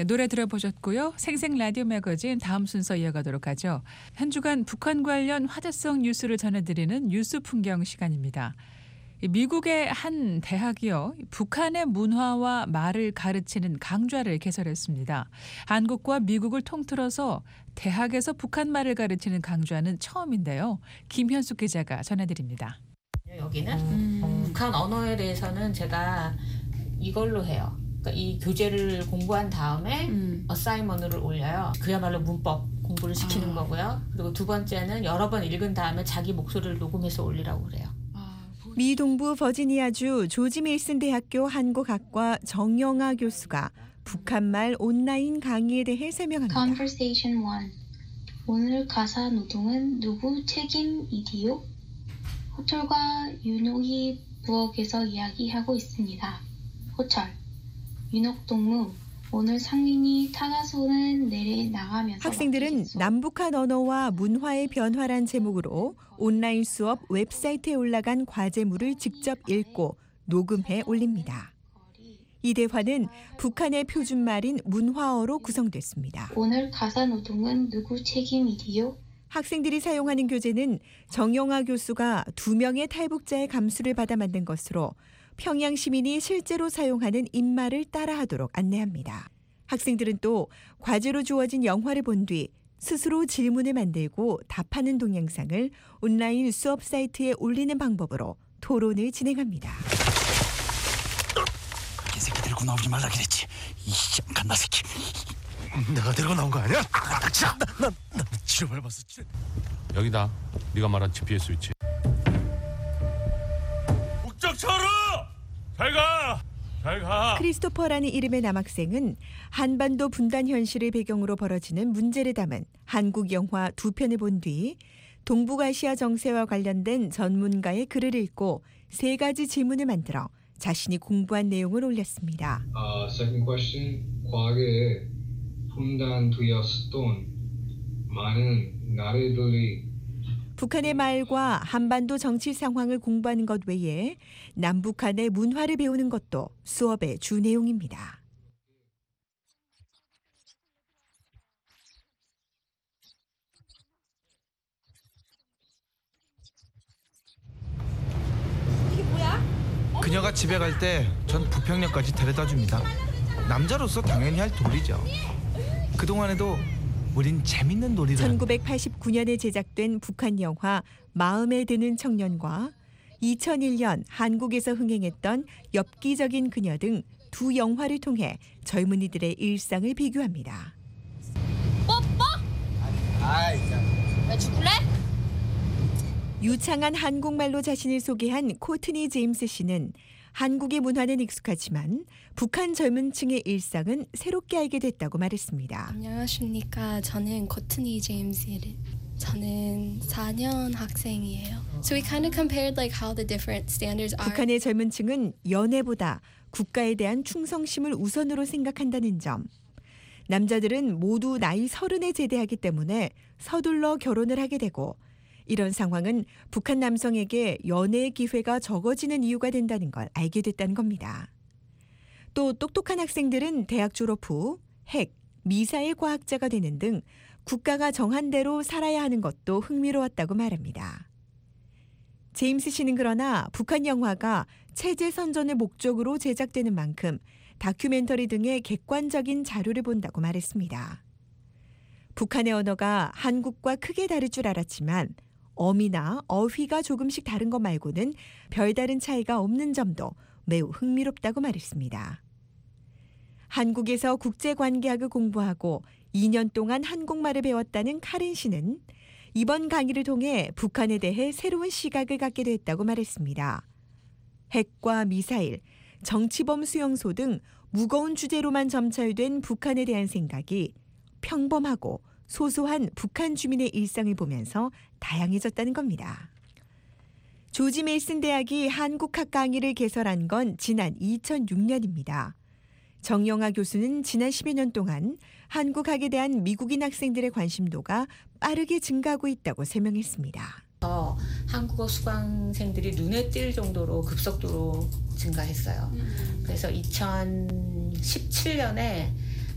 [SPEAKER 4] 네, 노래 들어보셨고요. 생생 라디오 매거진 다음 순서 이어가도록 하죠. 한 주간 북한 관련 화제성 뉴스를 전해드리는 뉴스 풍경 시간입니다. 미국의 한 대학이요, 북한의 문화와 말을 가르치는 강좌를 개설했습니다. 한국과 미국을 통틀어서 대학에서 북한 말을 가르치는 강좌는 처음인데요. 김현숙 기자가 전해드립니다.
[SPEAKER 8] 여기는 북한 언어에 대해서는 제가 이걸로 해요. 그러니까 이 교재를 공부한 다음에 어사이먼트를 올려요. 그야말로 문법 공부를 시키는 거고요. 그리고 두 번째는 여러 번 읽은 다음에 자기 목소리를 녹음해서 올리라고 그래요.
[SPEAKER 9] 미 동부 버지니아주 조지 밀슨 대학교 한국학과 정영아 교수가 북한말 온라인 강의에 대해 설명합니다.
[SPEAKER 10] Conversation 1. 오늘 가사 노동은 누구 책임이디요? 호철과 윤옥이 부엌에서 이야기하고 있습니다. 호철. 윤옥동무. 오늘 상민이 타가손을 내려 나가면서
[SPEAKER 9] 학생들은 남북한 언어와 문화의 변화란 제목으로 온라인 수업 웹사이트에 올라간 과제물을 직접 읽고 녹음해 올립니다. 이 대화는 북한의 표준말인 문화어로 구성됐습니다.
[SPEAKER 10] 오늘 가사 노동은 누구 책임이디요?
[SPEAKER 9] 학생들이 사용하는 교재는 정영아 교수가 2명의 탈북자의 감수를 받아 만든 것으로 평양 시민이 실제로 사용하는 입말을 따라하도록 안내합니다. 학생들은 또 과제로 주어진 영화를 본 뒤 스스로 질문을 만들고 답하는 동영상을 온라인 수업 사이트에 올리는 방법으로 토론을 진행합니다.
[SPEAKER 11] 개새끼 데리고 나오지 말라 그랬지. 이 갓나 새끼. 내가 데리고 나온 거 아니야? 난 치료받았어.
[SPEAKER 12] 여기다. 네가 말한 GPS 위치.
[SPEAKER 13] 북적철우! 잘 가! 잘 가!
[SPEAKER 9] 크리스토퍼라는 이름의 남학생은 한반도 분단 현실을 배경으로 벌어지는 문제를 담은 한국 영화 2편을 본 뒤 동북아시아 정세와 관련된 전문가의 글을 읽고 3가지 질문을 만들어 자신이 공부한 내용을 올렸습니다.
[SPEAKER 14] Second question. 과거에 분단되었던 많은 나라들이
[SPEAKER 9] 북한의 말과 한반도 정치 상황을 공부하는 것 외에 남북한의 문화를 배우는 것도 수업의 주 내용입니다.
[SPEAKER 15] 이게 뭐야? 그녀가 집에 갈 때 전 부평역까지 데려다 줍니다. 남자로서 당연히 할 도리죠. 그동안에도 우린 재밌는 놀이를
[SPEAKER 9] 1989년에 제작된 북한 영화 마음에 드는 청년과 2001년 한국에서 흥행했던 엽기적인 그녀 등 2 영화를 통해 젊은이들의 일상을 비교합니다.
[SPEAKER 16] 뽀뽀? 왜 죽을래?
[SPEAKER 9] 유창한 한국말로 자신을 소개한 코트니 제임스 씨는 한국의 문화는 익숙하지만 북한 젊은 층의 일상은 새롭게 알게 됐다고 말했습니다.
[SPEAKER 17] 안녕하십니까. 저는 코트니 제임스예요. 저는 4년 학생이에요. So we kind of compared like how the different standards are.
[SPEAKER 9] 북한의 젊은 층은 연애보다 국가에 대한 충성심을 우선으로 생각한다는 점. 남자들은 모두 나이 30에 제대하기 때문에 서둘러 결혼을 하게 되고 이런 상황은 북한 남성에게 연애의 기회가 적어지는 이유가 된다는 걸 알게 됐다는 겁니다. 또 똑똑한 학생들은 대학 졸업 후 핵, 미사일 과학자가 되는 등 국가가 정한 대로 살아야 하는 것도 흥미로웠다고 말합니다. 제임스 씨는 그러나 북한 영화가 체제 선전을 목적으로 제작되는 만큼 다큐멘터리 등의 객관적인 자료를 본다고 말했습니다. 북한의 언어가 한국과 크게 다를 줄 알았지만 어미나 어휘가 조금씩 다른 것 말고는 별다른 차이가 없는 점도 매우 흥미롭다고 말했습니다. 한국에서 국제관계학을 공부하고 2년 동안 한국말을 배웠다는 카린 씨는 이번 강의를 통해 북한에 대해 새로운 시각을 갖게 됐다고 말했습니다. 핵과 미사일, 정치범 수용소 등 무거운 주제로만 점철된 북한에 대한 생각이 평범하고 소소한 북한 주민의 일상을 보면서 다양해졌다는 겁니다. 조지 밀슨 대학이 한국학 강의를 개설한 건 지난 2006년입니다. 정영아 교수는 지난 10여 년 동안 한국학에 대한 미국인 학생들의 관심도가 빠르게 증가하고 있다고 설명했습니다.
[SPEAKER 8] 한국어 수강생들이 눈에 띌 정도로 급속도로 증가했어요. 그래서 2017년에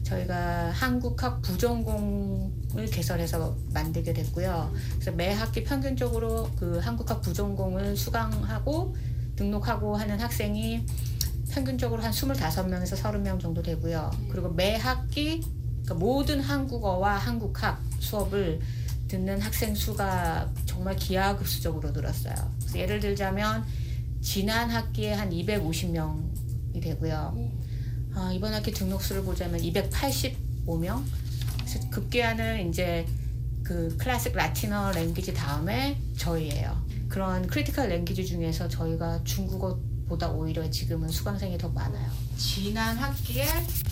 [SPEAKER 8] 저희가 한국학 부전공을 개설해서 만들게 됐고요. 그래서 매 학기 평균적으로 그 한국학 부전공을 수강하고 등록하고 하는 학생이 평균적으로 한 25명에서 30명 정도 되고요. 그리고 매 학기 그러니까 모든 한국어와 한국학 수업을 듣는 학생 수가 정말 기하급수적으로 늘었어요. 그래서 예를 들자면 지난 학기에 한 250명이 되고요. 이번 학기 등록수를 보자면 285명. 그래서 급기야는 이제 그 클래식 라틴어 랭귀지 다음에 저희예요. 그런 크리티컬 랭귀지 중에서 저희가 중국어보다 오히려 지금은 수강생이 더 많아요. 지난 학기에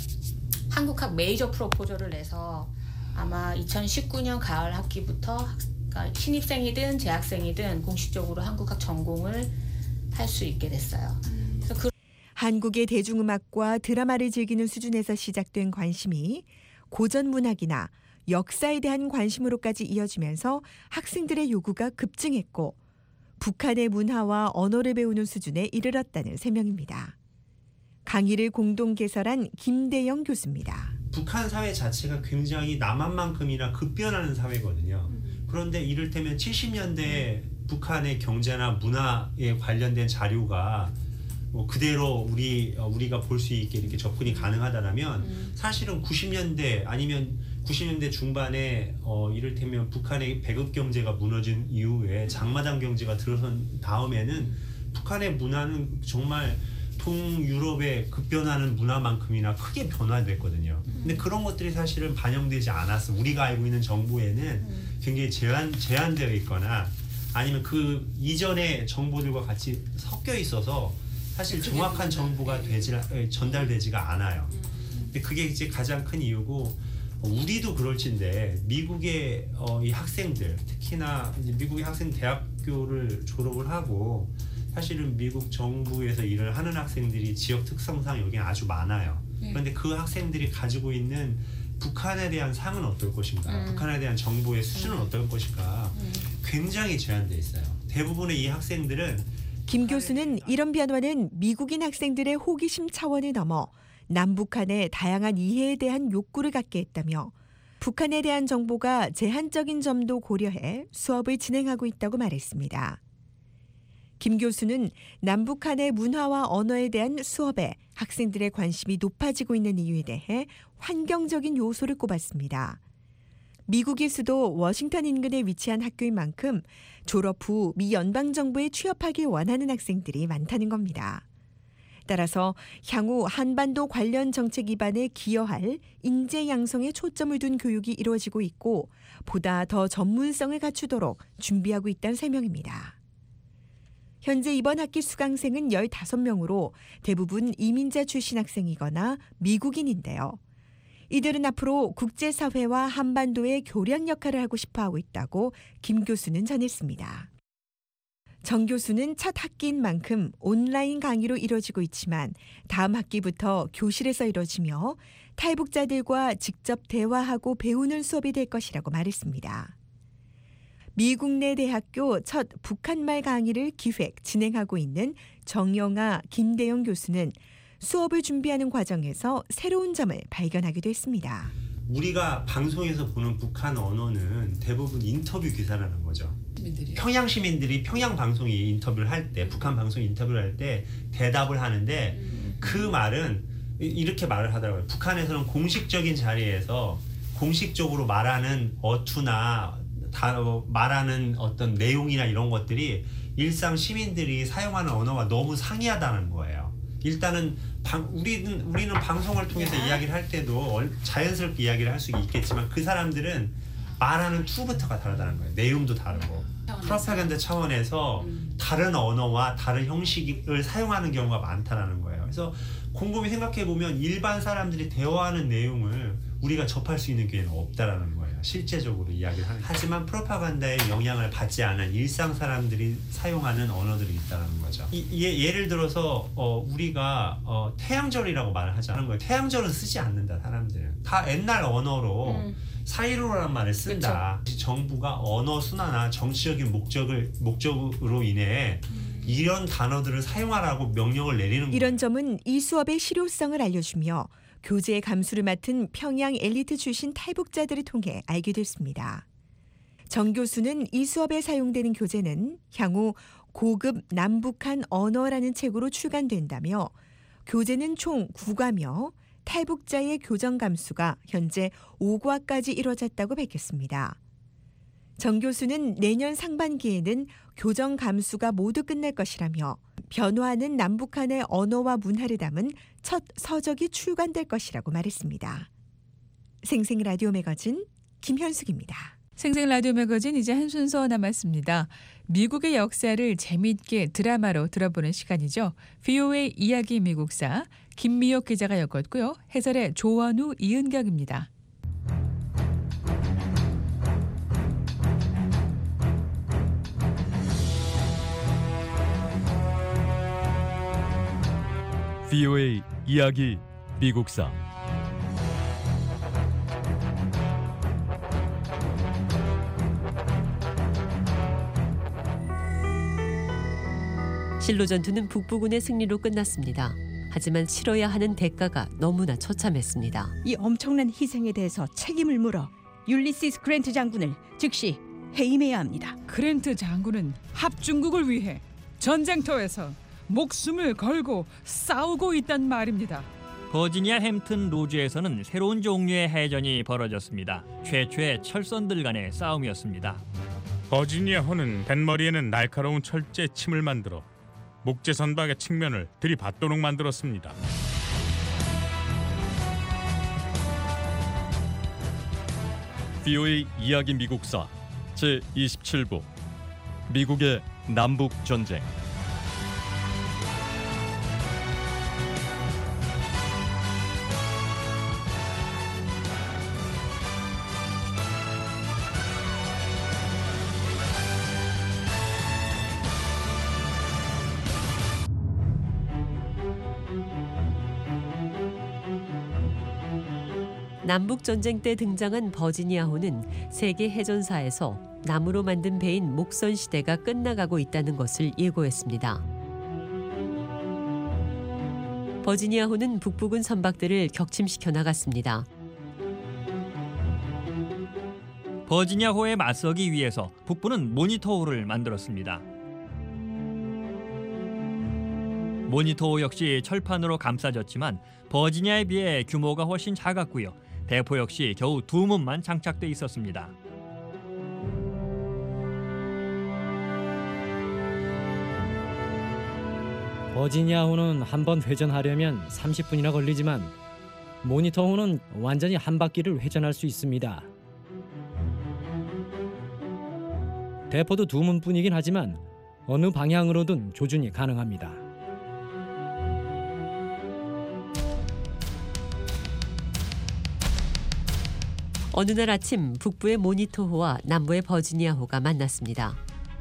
[SPEAKER 8] 한국학 메이저 프로포저를 내서 아마 2019년 가을 학기부터 그러니까 신입생이든 재학생이든 공식적으로 한국학 전공을 할 수 있게 됐어요. 그래서
[SPEAKER 9] 한국의 대중음악과 드라마를 즐기는 수준에서 시작된 관심이 고전 문학이나 역사에 대한 관심으로까지 이어지면서 학생들의 요구가 급증했고 북한의 문화와 언어를 배우는 수준에 이르렀다는 설명입니다. 강의를 공동 개설한 김대영 교수입니다.
[SPEAKER 18] 북한 사회 자체가 굉장히 남한만큼이나 급변하는 사회거든요. 그런데 이를테면 70년대 북한의 경제나 문화에 관련된 자료가 뭐 그대로 우리가 볼 수 있게 이렇게 접근이 가능하다면 사실은 90년대 아니면 90년대 중반에 이를테면 북한의 배급 경제가 무너진 이후에 장마당 경제가 들어선 다음에는 북한의 문화는 정말 동유럽의 급변하는 문화만큼이나 크게 변화됐거든요. 근데 그런 것들이 사실은 반영되지 않았어. 우리가 알고 있는 정보에는 굉장히 제한되어 있거나 아니면 그 이전의 정보들과 같이 섞여 있어서 사실 정확한 정보가 전달되지가 않아요. 근데 그게 이제 가장 큰 이유고 우리도 그럴진데 미국의 이 학생들 특히나 이제 미국의 학생 대학교를 졸업을 하고 사실은 미국 정부에서 일을 하는 학생들이 지역 특성상 여기 아주 많아요. 그런데 그 학생들이 가지고 있는 북한에 대한 상은 어떨 것인가, 북한에 대한 정보의 수준은 어떨 것인가 굉장히 제한돼 있어요. 대부분의 이 학생들은
[SPEAKER 9] 김 교수는 이런 변화는 미국인 학생들의 호기심 차원을 넘어 남북한의 다양한 이해에 대한 욕구를 갖게 했다며 북한에 대한 정보가 제한적인 점도 고려해 수업을 진행하고 있다고 말했습니다. 김 교수는 남북한의 문화와 언어에 대한 수업에 학생들의 관심이 높아지고 있는 이유에 대해 환경적인 요소를 꼽았습니다. 미국의 수도 워싱턴 인근에 위치한 학교인 만큼 졸업 후 미 연방정부에 취업하길 원하는 학생들이 많다는 겁니다. 따라서 향후 한반도 관련 정책 입안에 기여할 인재 양성에 초점을 둔 교육이 이루어지고 있고 보다 더 전문성을 갖추도록 준비하고 있다는 설명입니다. 현재 이번 학기 수강생은 15명으로 대부분 이민자 출신 학생이거나 미국인인데요. 이들은 앞으로 국제사회와 한반도의 교량 역할을 하고 싶어하고 있다고 김 교수는 전했습니다. 정 교수는 첫 학기인 만큼 온라인 강의로 이루어지고 있지만 다음 학기부터 교실에서 이루어지며 탈북자들과 직접 대화하고 배우는 수업이 될 것이라고 말했습니다. 미국 내 대학교 첫 북한말 강의를 기획, 진행하고 있는 정영아, 김대영 교수는 수업을 준비하는 과정에서 새로운 점을 발견하기도 했습니다.
[SPEAKER 18] 우리가 방송에서 보는 북한 언어는 대부분 인터뷰 기사라는 거죠. 평양 시민들이 평양 방송이 인터뷰를 할 때, 북한 방송이 인터뷰를 할 때 대답을 하는데 그 말은 이렇게 말을 하더라고요. 북한에서는 공식적인 자리에서 공식적으로 말하는 어투나 말하는 어떤 내용이나 이런 것들이 일상 시민들이 사용하는 언어와 너무 상이하다는 거예요. 일단은 우리는 방송을 통해서 이야기를 할 때도 자연스럽게 이야기를 할 수 있겠지만 그 사람들은 말하는 투부터가 다르다는 거예요. 내용도 다르고 프로파간다 차원에서 다른 언어와 다른 형식을 사용하는 경우가 많다는 거예요. 그래서 곰곰이 생각해 보면 일반 사람들이 대화하는 내용을 우리가 접할 수 있는 기회는 없다라는 거예요. 실제적으로 이야기를 하는. 하지만 프로파간다의 영향을 받지 않은 일상 사람들이 사용하는 언어들이 있다는 거죠. 예를 들어서 우리가 태양절이라고 말을 하지 않은 거예요. 태양절은 쓰지 않는다. 사람들은 다 옛날 언어로 사이로라는 말을 쓴다. 그쵸. 정부가 언어 순화나 정치적인 목적으로 인해 이런 단어들을 사용하라고 명령을 내리는 거예요.
[SPEAKER 9] 이런 점은 이 수업의 실효성을 알려주며 교제의 감수를 맡은 평양 엘리트 출신 탈북자들을 통해 알게 됐습니다. 정 교수는 이 수업에 사용되는 교재는 향후 고급 남북한 언어라는 책으로 출간된다며 교재는 총 9과며 탈북자의 교정 감수가 현재 5과까지 이뤄졌다고 밝혔습니다. 정 교수는 내년 상반기에는 교정 감수가 모두 끝날 것이라며 변화하는 남북한의 언어와 문화를 담은 첫 서적이 출간될 것이라고 말했습니다. 생생 라디오 매거진 김현숙입니다.
[SPEAKER 4] 생생 라디오 매거진 이제 한 순서 남았습니다. 미국의 역사를 재미있게 드라마로 들어보는 시간이죠. VOA 이야기 미국사 김미옥 기자가 엮었고요. 해설의 조원우, 이은경입니다.
[SPEAKER 19] VOA 이야기 미국사
[SPEAKER 20] 실로 전투는 북부군의 승리로 끝났습니다. 하지만 치러야 하는 대가가 너무나 처참했습니다.
[SPEAKER 21] 이 엄청난 희생에 대해서 책임을 물어 율리시스 그랜트 장군을 즉시 해임해야 합니다.
[SPEAKER 4] 그랜트 장군은 합중국을 위해 전쟁터에서 목숨을 걸고 싸우고 있단 말입니다.
[SPEAKER 22] 버지니아 햄튼 로즈에서는 새로운 종류의 해전이 벌어졌습니다. 최초의 철선들 간의 싸움이었습니다.
[SPEAKER 23] 버지니아호는 뱃머리에는 날카로운 철제 침을 만들어 목재 선박의 측면을 들이받도록 만들었습니다.
[SPEAKER 19] VOA 이야기 미국사 제27부 미국의 남북전쟁.
[SPEAKER 20] 남북전쟁 때 등장한 버지니아호는 세계 해전사에서 나무로 만든 배인 목선 시대가 끝나가고 있다는 것을 예고했습니다. 버지니아호는 북부군 선박들을 격침시켜 나갔습니다.
[SPEAKER 22] 버지니아호에 맞서기 위해서 북부는 모니터호를 만들었습니다. 모니터호 역시 철판으로 감싸졌지만 버지니아에 비해 규모가 훨씬 작았고요. 대포 역시 겨우 2문만 장착돼 있었습니다.
[SPEAKER 24] 버지니아호는 한 번 회전하려면 30분이나 걸리지만 모니터호는 완전히 한 바퀴를 회전할 수 있습니다. 대포도 2문뿐이긴 하지만 어느 방향으로든 조준이 가능합니다.
[SPEAKER 20] 어느 날 아침 북부의 모니터호와 남부의 버지니아호가 만났습니다.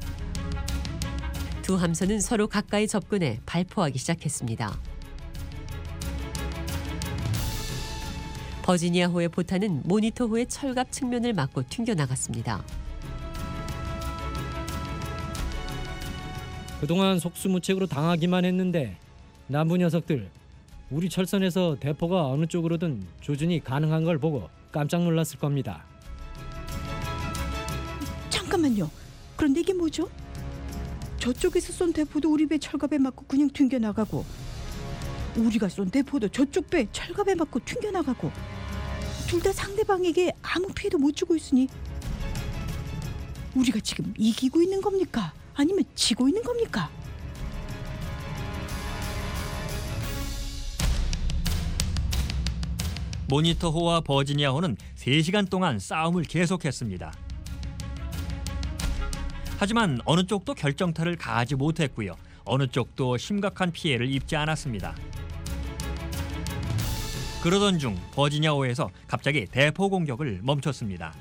[SPEAKER 20] 두 함선은 서로 가까이 접근해 발포하기 시작했습니다. 버지니아호의 포탄은 모니터호의 철갑 측면을 맞고 튕겨나갔습니다.
[SPEAKER 24] 그동안 속수무책으로 당하기만 했는데 남부 녀석들, 우리 철선에서 대포가 어느 쪽으로든 조준이 가능한 걸 보고 깜짝 놀랐을 겁니다.
[SPEAKER 21] 잠깐만요. 그런데 이게 뭐죠? 저쪽에서 쏜 대포도 우리 배 철갑에 맞고 그냥 튕겨나가고 우리가 쏜 대포도 저쪽 배 철갑에 맞고 튕겨나가고 둘 다 상대방에게 아무 피해도 못 주고 있으니 우리가 지금 이기고 있는 겁니까? 아니면 지고 있는 겁니까?
[SPEAKER 22] 모니터호와 버지니아호는 3시간 동안 싸움을 계속했습니다. 하지만 어느 쪽도 결정타를 가하지 못했고요. 어느 쪽도 심각한 피해를 입지 않았습니다. 그러던 중 버지니아호에서 갑자기 대포 공격을 멈췄습니다.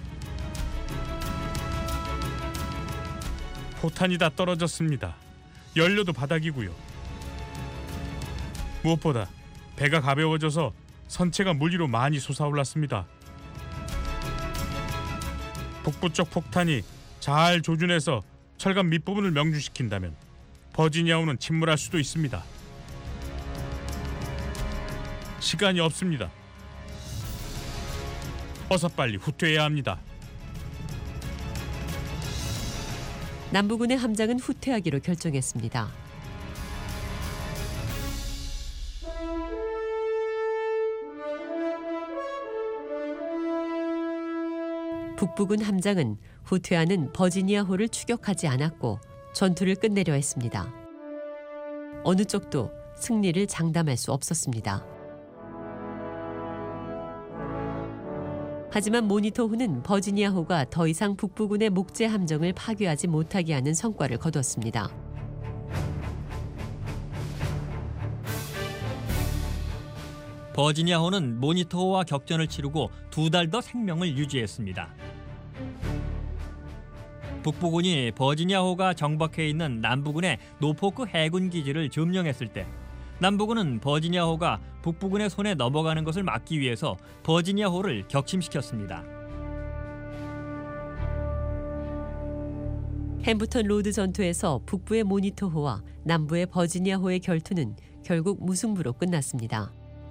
[SPEAKER 23] 포탄이 다 떨어졌습니다. 연료도 바닥이고요. 무엇보다 배가 가벼워져서 선체가 물 위로 많이 솟아올랐습니다. 북부 쪽 폭탄이 잘 조준해서 철갑 밑부분을 명중시킨다면 버지니아호는 침몰할 수도 있습니다. 시간이 없습니다. 어서 빨리 후퇴해야 합니다.
[SPEAKER 20] 남부군의 함장은 후퇴하기로 결정했습니다. 북부군 함장은 후퇴하는 버지니아호를 추격하지 않았고 전투를 끝내려 했습니다. 어느 쪽도 승리를 장담할 수 없었습니다. 하지만 모니터호는 버지니아호가 더 이상 북부군의 목재 함정을 파괴하지 못하게 하는 성과를 거뒀습니다.
[SPEAKER 22] 버지니아호는 모니터호와 격전을 치르고 2달 더 생명을 유지했습니다. 북부군이 버지니아호가 정박해 있는 남부군의 노포크 해군 기지를 점령했을 때 남부군은 버지니아호가 북부군의 손에 넘어가는 것을 막기 위해서 버지니아호를 격침시켰습니다.
[SPEAKER 20] 햄프턴 로드 전투에서 북부의 모니터호와 남부의 버지니아호의 결투는 결국 무승부로 끝났습니다.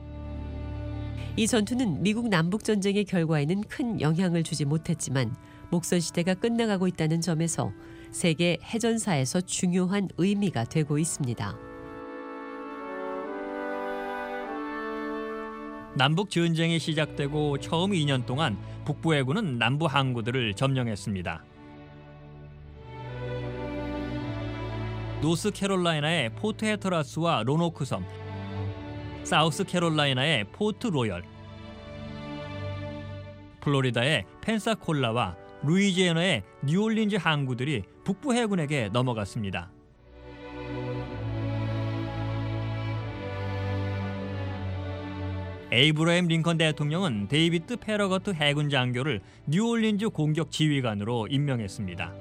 [SPEAKER 20] 이 전투는 미국 남북전쟁의 결과에는 큰 영향을 주지 못했지만 목선 시대가 끝나가고 있다는 점에서 세계 해전사에서 중요한 의미가 되고 있습니다.
[SPEAKER 22] 남북 전쟁이 시작되고 처음 2년 동안 북부 해군은 남부 항구들을 점령했습니다. 노스캐롤라이나의 포트 해터라스와 로노크 섬, 사우스캐롤라이나의 포트 로열, 플로리다의 펜사콜라와 루이지애나의 뉴올린즈 항구들이 북부 해군에게 넘어갔습니다. 에이브러햄 링컨 대통령은 데이비드 페러거트 해군 장교를 뉴올린즈 공격 지휘관으로 임명했습니다.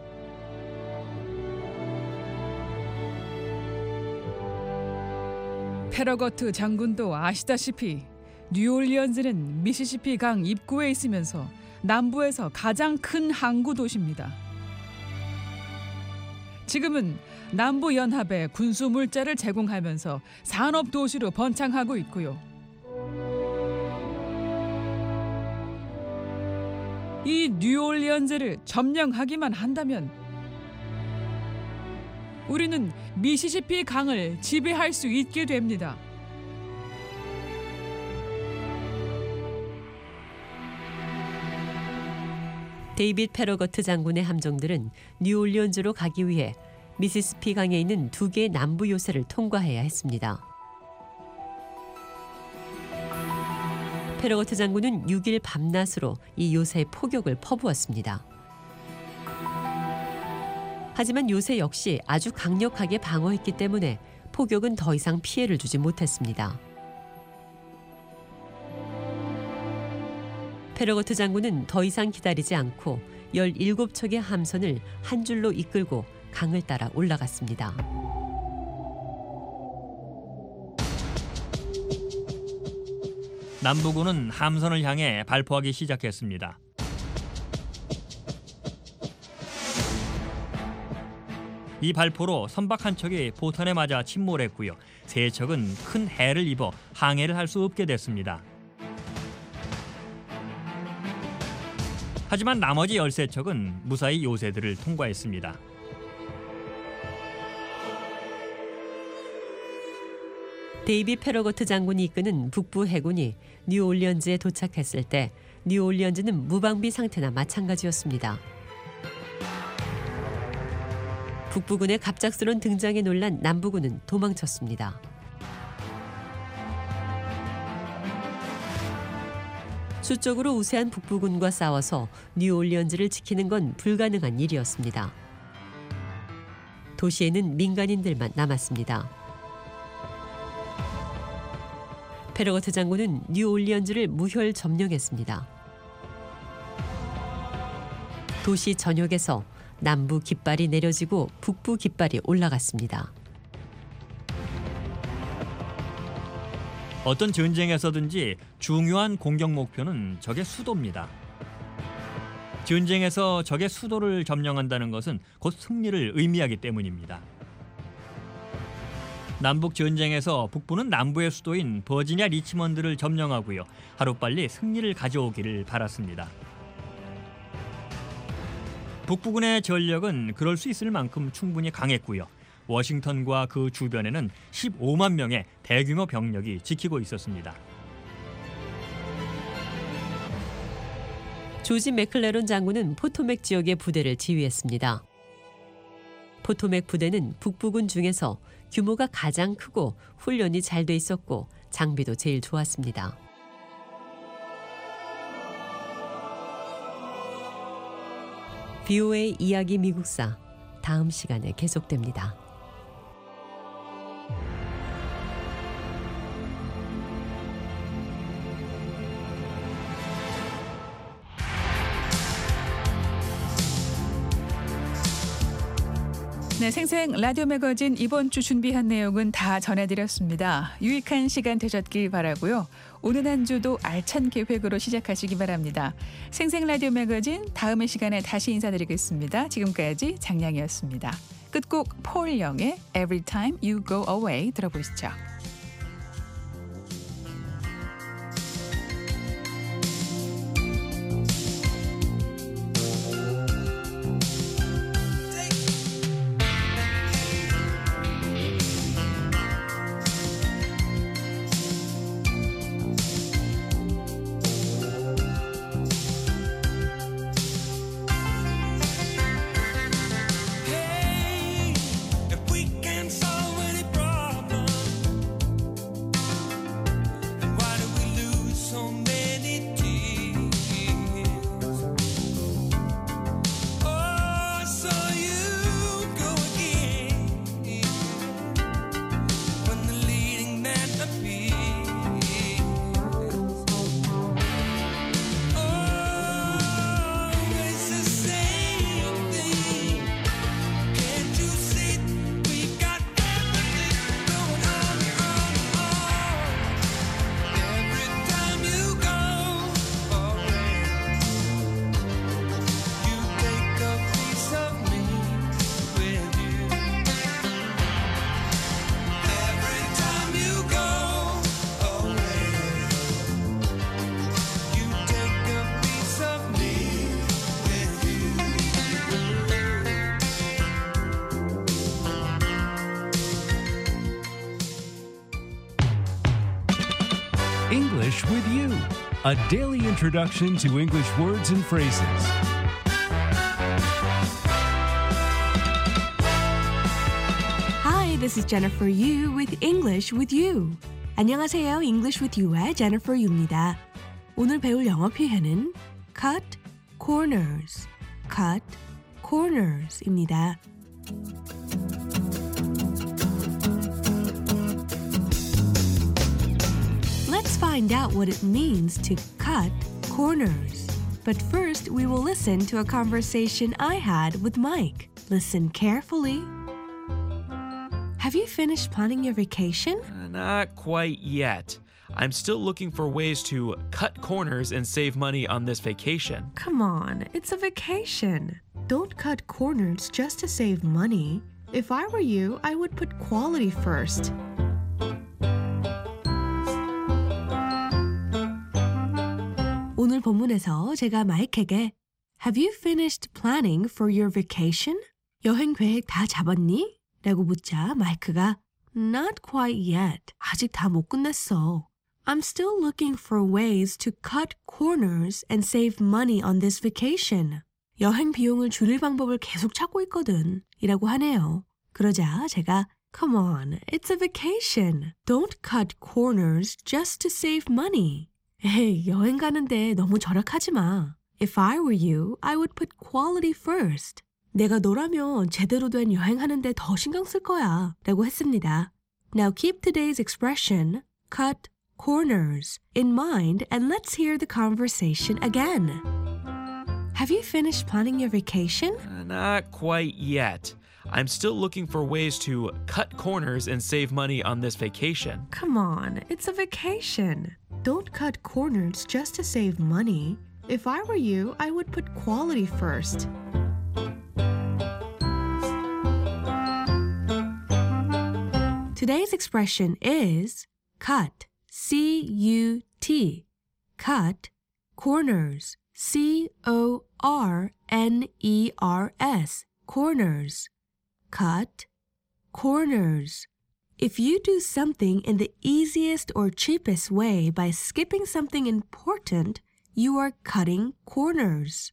[SPEAKER 4] 페러거트 장군도 아시다시피 뉴올리언즈는 미시시피 강 입구에 있으면서 남부에서 가장 큰 항구 도시입니다. 지금은 남부 연합에 군수 물자를 제공하면서 산업 도시로 번창하고 있고요. 이 뉴올리언즈를 점령하기만 한다면 우리는 미시시피 강을 지배할 수 있게 됩니다.
[SPEAKER 20] 데이빗 페러거트 장군의 함정들은 뉴올리언즈로 가기 위해 미시시피 강에 있는 2개의 남부 요새를 통과해야 했습니다. 페러거트 장군은 6일 밤낮으로 이 요새의 포격을 퍼부었습니다. 하지만 요새 역시 아주 강력하게 방어했기 때문에 포격은 더 이상 피해를 주지 못했습니다. 페러거트 장군은 더 이상 기다리지 않고 17척의 함선을 한 줄로 이끌고 강을 따라 올라갔습니다.
[SPEAKER 22] 남부군은 함선을 향해 발포하기 시작했습니다. 이 발포로 선박 한 척이 포탄에 맞아 침몰했고요. 3척은 큰 해를 입어 항해를 할 수 없게 됐습니다. 하지만 나머지 13척은 무사히 요새들을 통과했습니다.
[SPEAKER 20] 데이빗 페러거트 장군이 이끄는 북부 해군이 뉴올리언즈에 도착했을 때 뉴올리언즈는 무방비 상태나 마찬가지였습니다. 북부군의 갑작스런 등장에 놀란 남부군은 도망쳤습니다. 수적으로 우세한 북부군과 싸워서 뉴올리언즈를 지키는 건 불가능한 일이었습니다. 도시에는 민간인들만 남았습니다. 페러거트 장군은 뉴올리언즈를 무혈 점령했습니다. 도시 전역에서 남부 깃발이 내려지고 북부 깃발이 올라갔습니다.
[SPEAKER 22] 어떤 전쟁에서든지 중요한 공격 목표는 적의 수도입니다. 전쟁에서 적의 수도를 점령한다는 것은 곧 승리를 의미하기 때문입니다. 남북 전쟁에서 북부는 남부의 수도인 버지니아 리치먼드를 점령하고요. 하루빨리 승리를 가져오기를 바랐습니다. 북부군의 전력은 그럴 수 있을 만큼 충분히 강했고요. 워싱턴과 그 주변에는 15만 명의 대규모 병력이 지키고 있었습니다.
[SPEAKER 20] 조지 맥클레론 장군은 포토맥 지역의 부대를 지휘했습니다. 포토맥 부대는 북부군 중에서 규모가 가장 크고 훈련이 잘 돼 있었고 장비도 제일 좋았습니다. BOA 이야기 미국사 다음 시간에 계속됩니다.
[SPEAKER 4] 네, 생생 라디오 매거진 이번 주 준비한 내용은 다 전해드렸습니다. 유익한 시간 되셨길 바라고요. 오늘 한 주도 알찬 계획으로 시작하시기 바랍니다. 생생 라디오 매거진 다음 시간에 다시 인사드리겠습니다. 지금까지 장량이었습니다. 끝곡 폴 영의 Every Time You Go Away 들어보시죠.
[SPEAKER 1] English with You, a daily introduction to English words and phrases.
[SPEAKER 3] Hi, this is Jennifer Yu with English with You. 안녕하세요, English with You의 Jennifer Yu입니다. 오늘 배울 영어 표현은 cut corners, cut corners입니다. Let's find out what it means to cut corners. But first, we will listen to a conversation I had with Mike. Listen carefully. Have you finished planning your vacation?
[SPEAKER 5] Not quite yet. I'm still looking for ways to cut corners and save money on this vacation.
[SPEAKER 3] Come on, it's a vacation. Don't cut corners just to save money. If I were you, I would put quality first. 오늘 본문에서 제가 마이크에게 Have you finished planning for your vacation? 여행 계획 다 잡았니? 라고 묻자 마이크가 Not quite yet. 아직 다 못 끝냈어. I'm still looking for ways to cut corners and save money on this vacation. 여행 비용을 줄일 방법을 계속 찾고 있거든. 이라고 하네요. 그러자 제가 Come on, it's a vacation. Don't cut corners just to save money. 에이, 여행 가는데 너무 절약하지 마. If I were you, I would put quality first. 내가 너라면 제대로 된 여행하는데 더 신경 쓸 거야. 라고 했습니다. Now keep today's expression, cut corners, in mind and let's hear the conversation again. Have you finished planning your vacation?
[SPEAKER 5] Not quite yet. I'm still looking for ways to cut corners and save money on this vacation.
[SPEAKER 3] Come on, it's a vacation. Don't cut corners just to save money. If I were you, I would put quality first. Today's expression is cut, C-U-T, cut corners, C-O-R-N-E-R-S, corners, cut corners. If you do something in the easiest or cheapest way by skipping something important, you are cutting corners.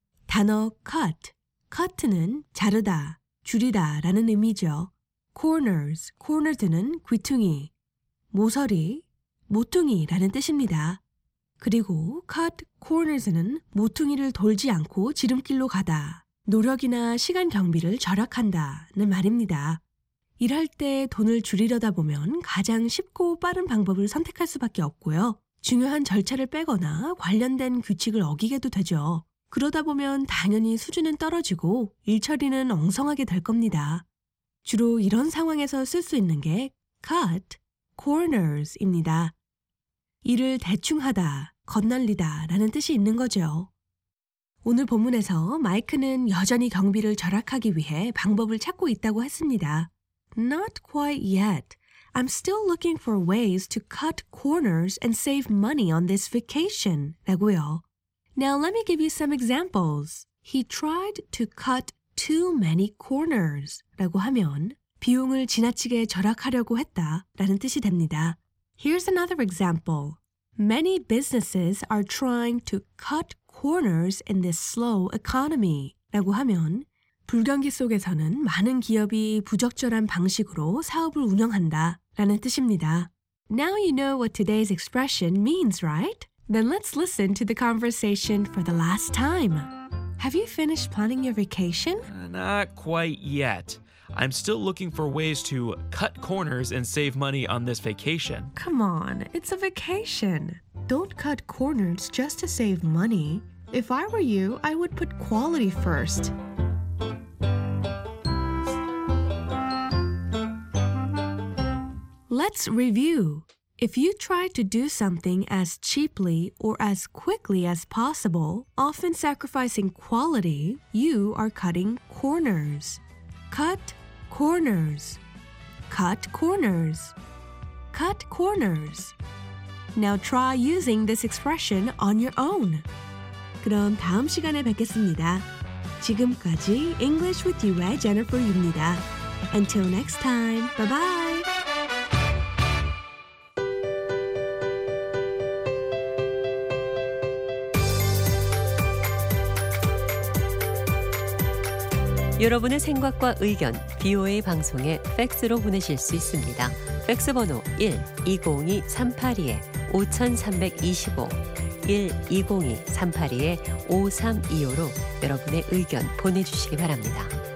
[SPEAKER 3] 단어 cut, cut는 자르다, 줄이다 라는 의미죠. corners, corners는 귀퉁이, 모서리, 모퉁이라는 뜻입니다. 그리고 cut corners는 모퉁이를 돌지 않고 지름길로 가다, 노력이나 시간 경비를 절약한다는 말입니다. 일할 때 돈을 줄이려다 보면 가장 쉽고 빠른 방법을 선택할 수밖에 없고요. 중요한 절차를 빼거나 관련된 규칙을 어기게도 되죠. 그러다 보면 당연히 수준은 떨어지고 일 처리는 엉성하게 될 겁니다. 주로 이런 상황에서 쓸 수 있는 게 cut corners입니다. 일을 대충 하다, 겁날리다 라는 뜻이 있는 거죠. 오늘 본문에서 마이크는 여전히 경비를 절약하기 위해 방법을 찾고 있다고 했습니다. Not quite yet. I'm still looking for ways to cut corners and save money on this vacation. 라고요. Now let me give you some examples. He tried to cut too many corners. 라고 하면 비용을 지나치게 절약하려고 했다 라는 뜻이 됩니다. Here's another example. Many businesses are trying to cut corners in this slow economy. 라고 하면 불경기 속에서는 많은 기업이 부적절한 방식으로 사업을 운영한다 라는 뜻입니다. Now you know what today's expression means, right? Then let's listen to the conversation for the last time. Have you finished planning your vacation?
[SPEAKER 5] Not quite yet. I'm still looking for ways to cut corners and save money on this vacation.
[SPEAKER 3] Come on, it's a vacation. Don't cut corners just to save money. If I were you, I would put quality first. Let's review. If you try to do something as cheaply or as quickly as possible, often sacrificing quality, you are cutting corners. Cut corners. Cut corners. Cut corners. Now try using this expression on your own. 그럼 다음 시간에 뵙겠습니다. 지금까지 English with You의 Jennifer Yu입니다. Until next time, bye-bye.
[SPEAKER 20] 여러분의 생각과 의견, VOA 방송에 팩스로 보내실 수 있습니다. 팩스 번호 1-202-382-5325, 1-202-382-5325로 여러분의 의견 보내주시기 바랍니다.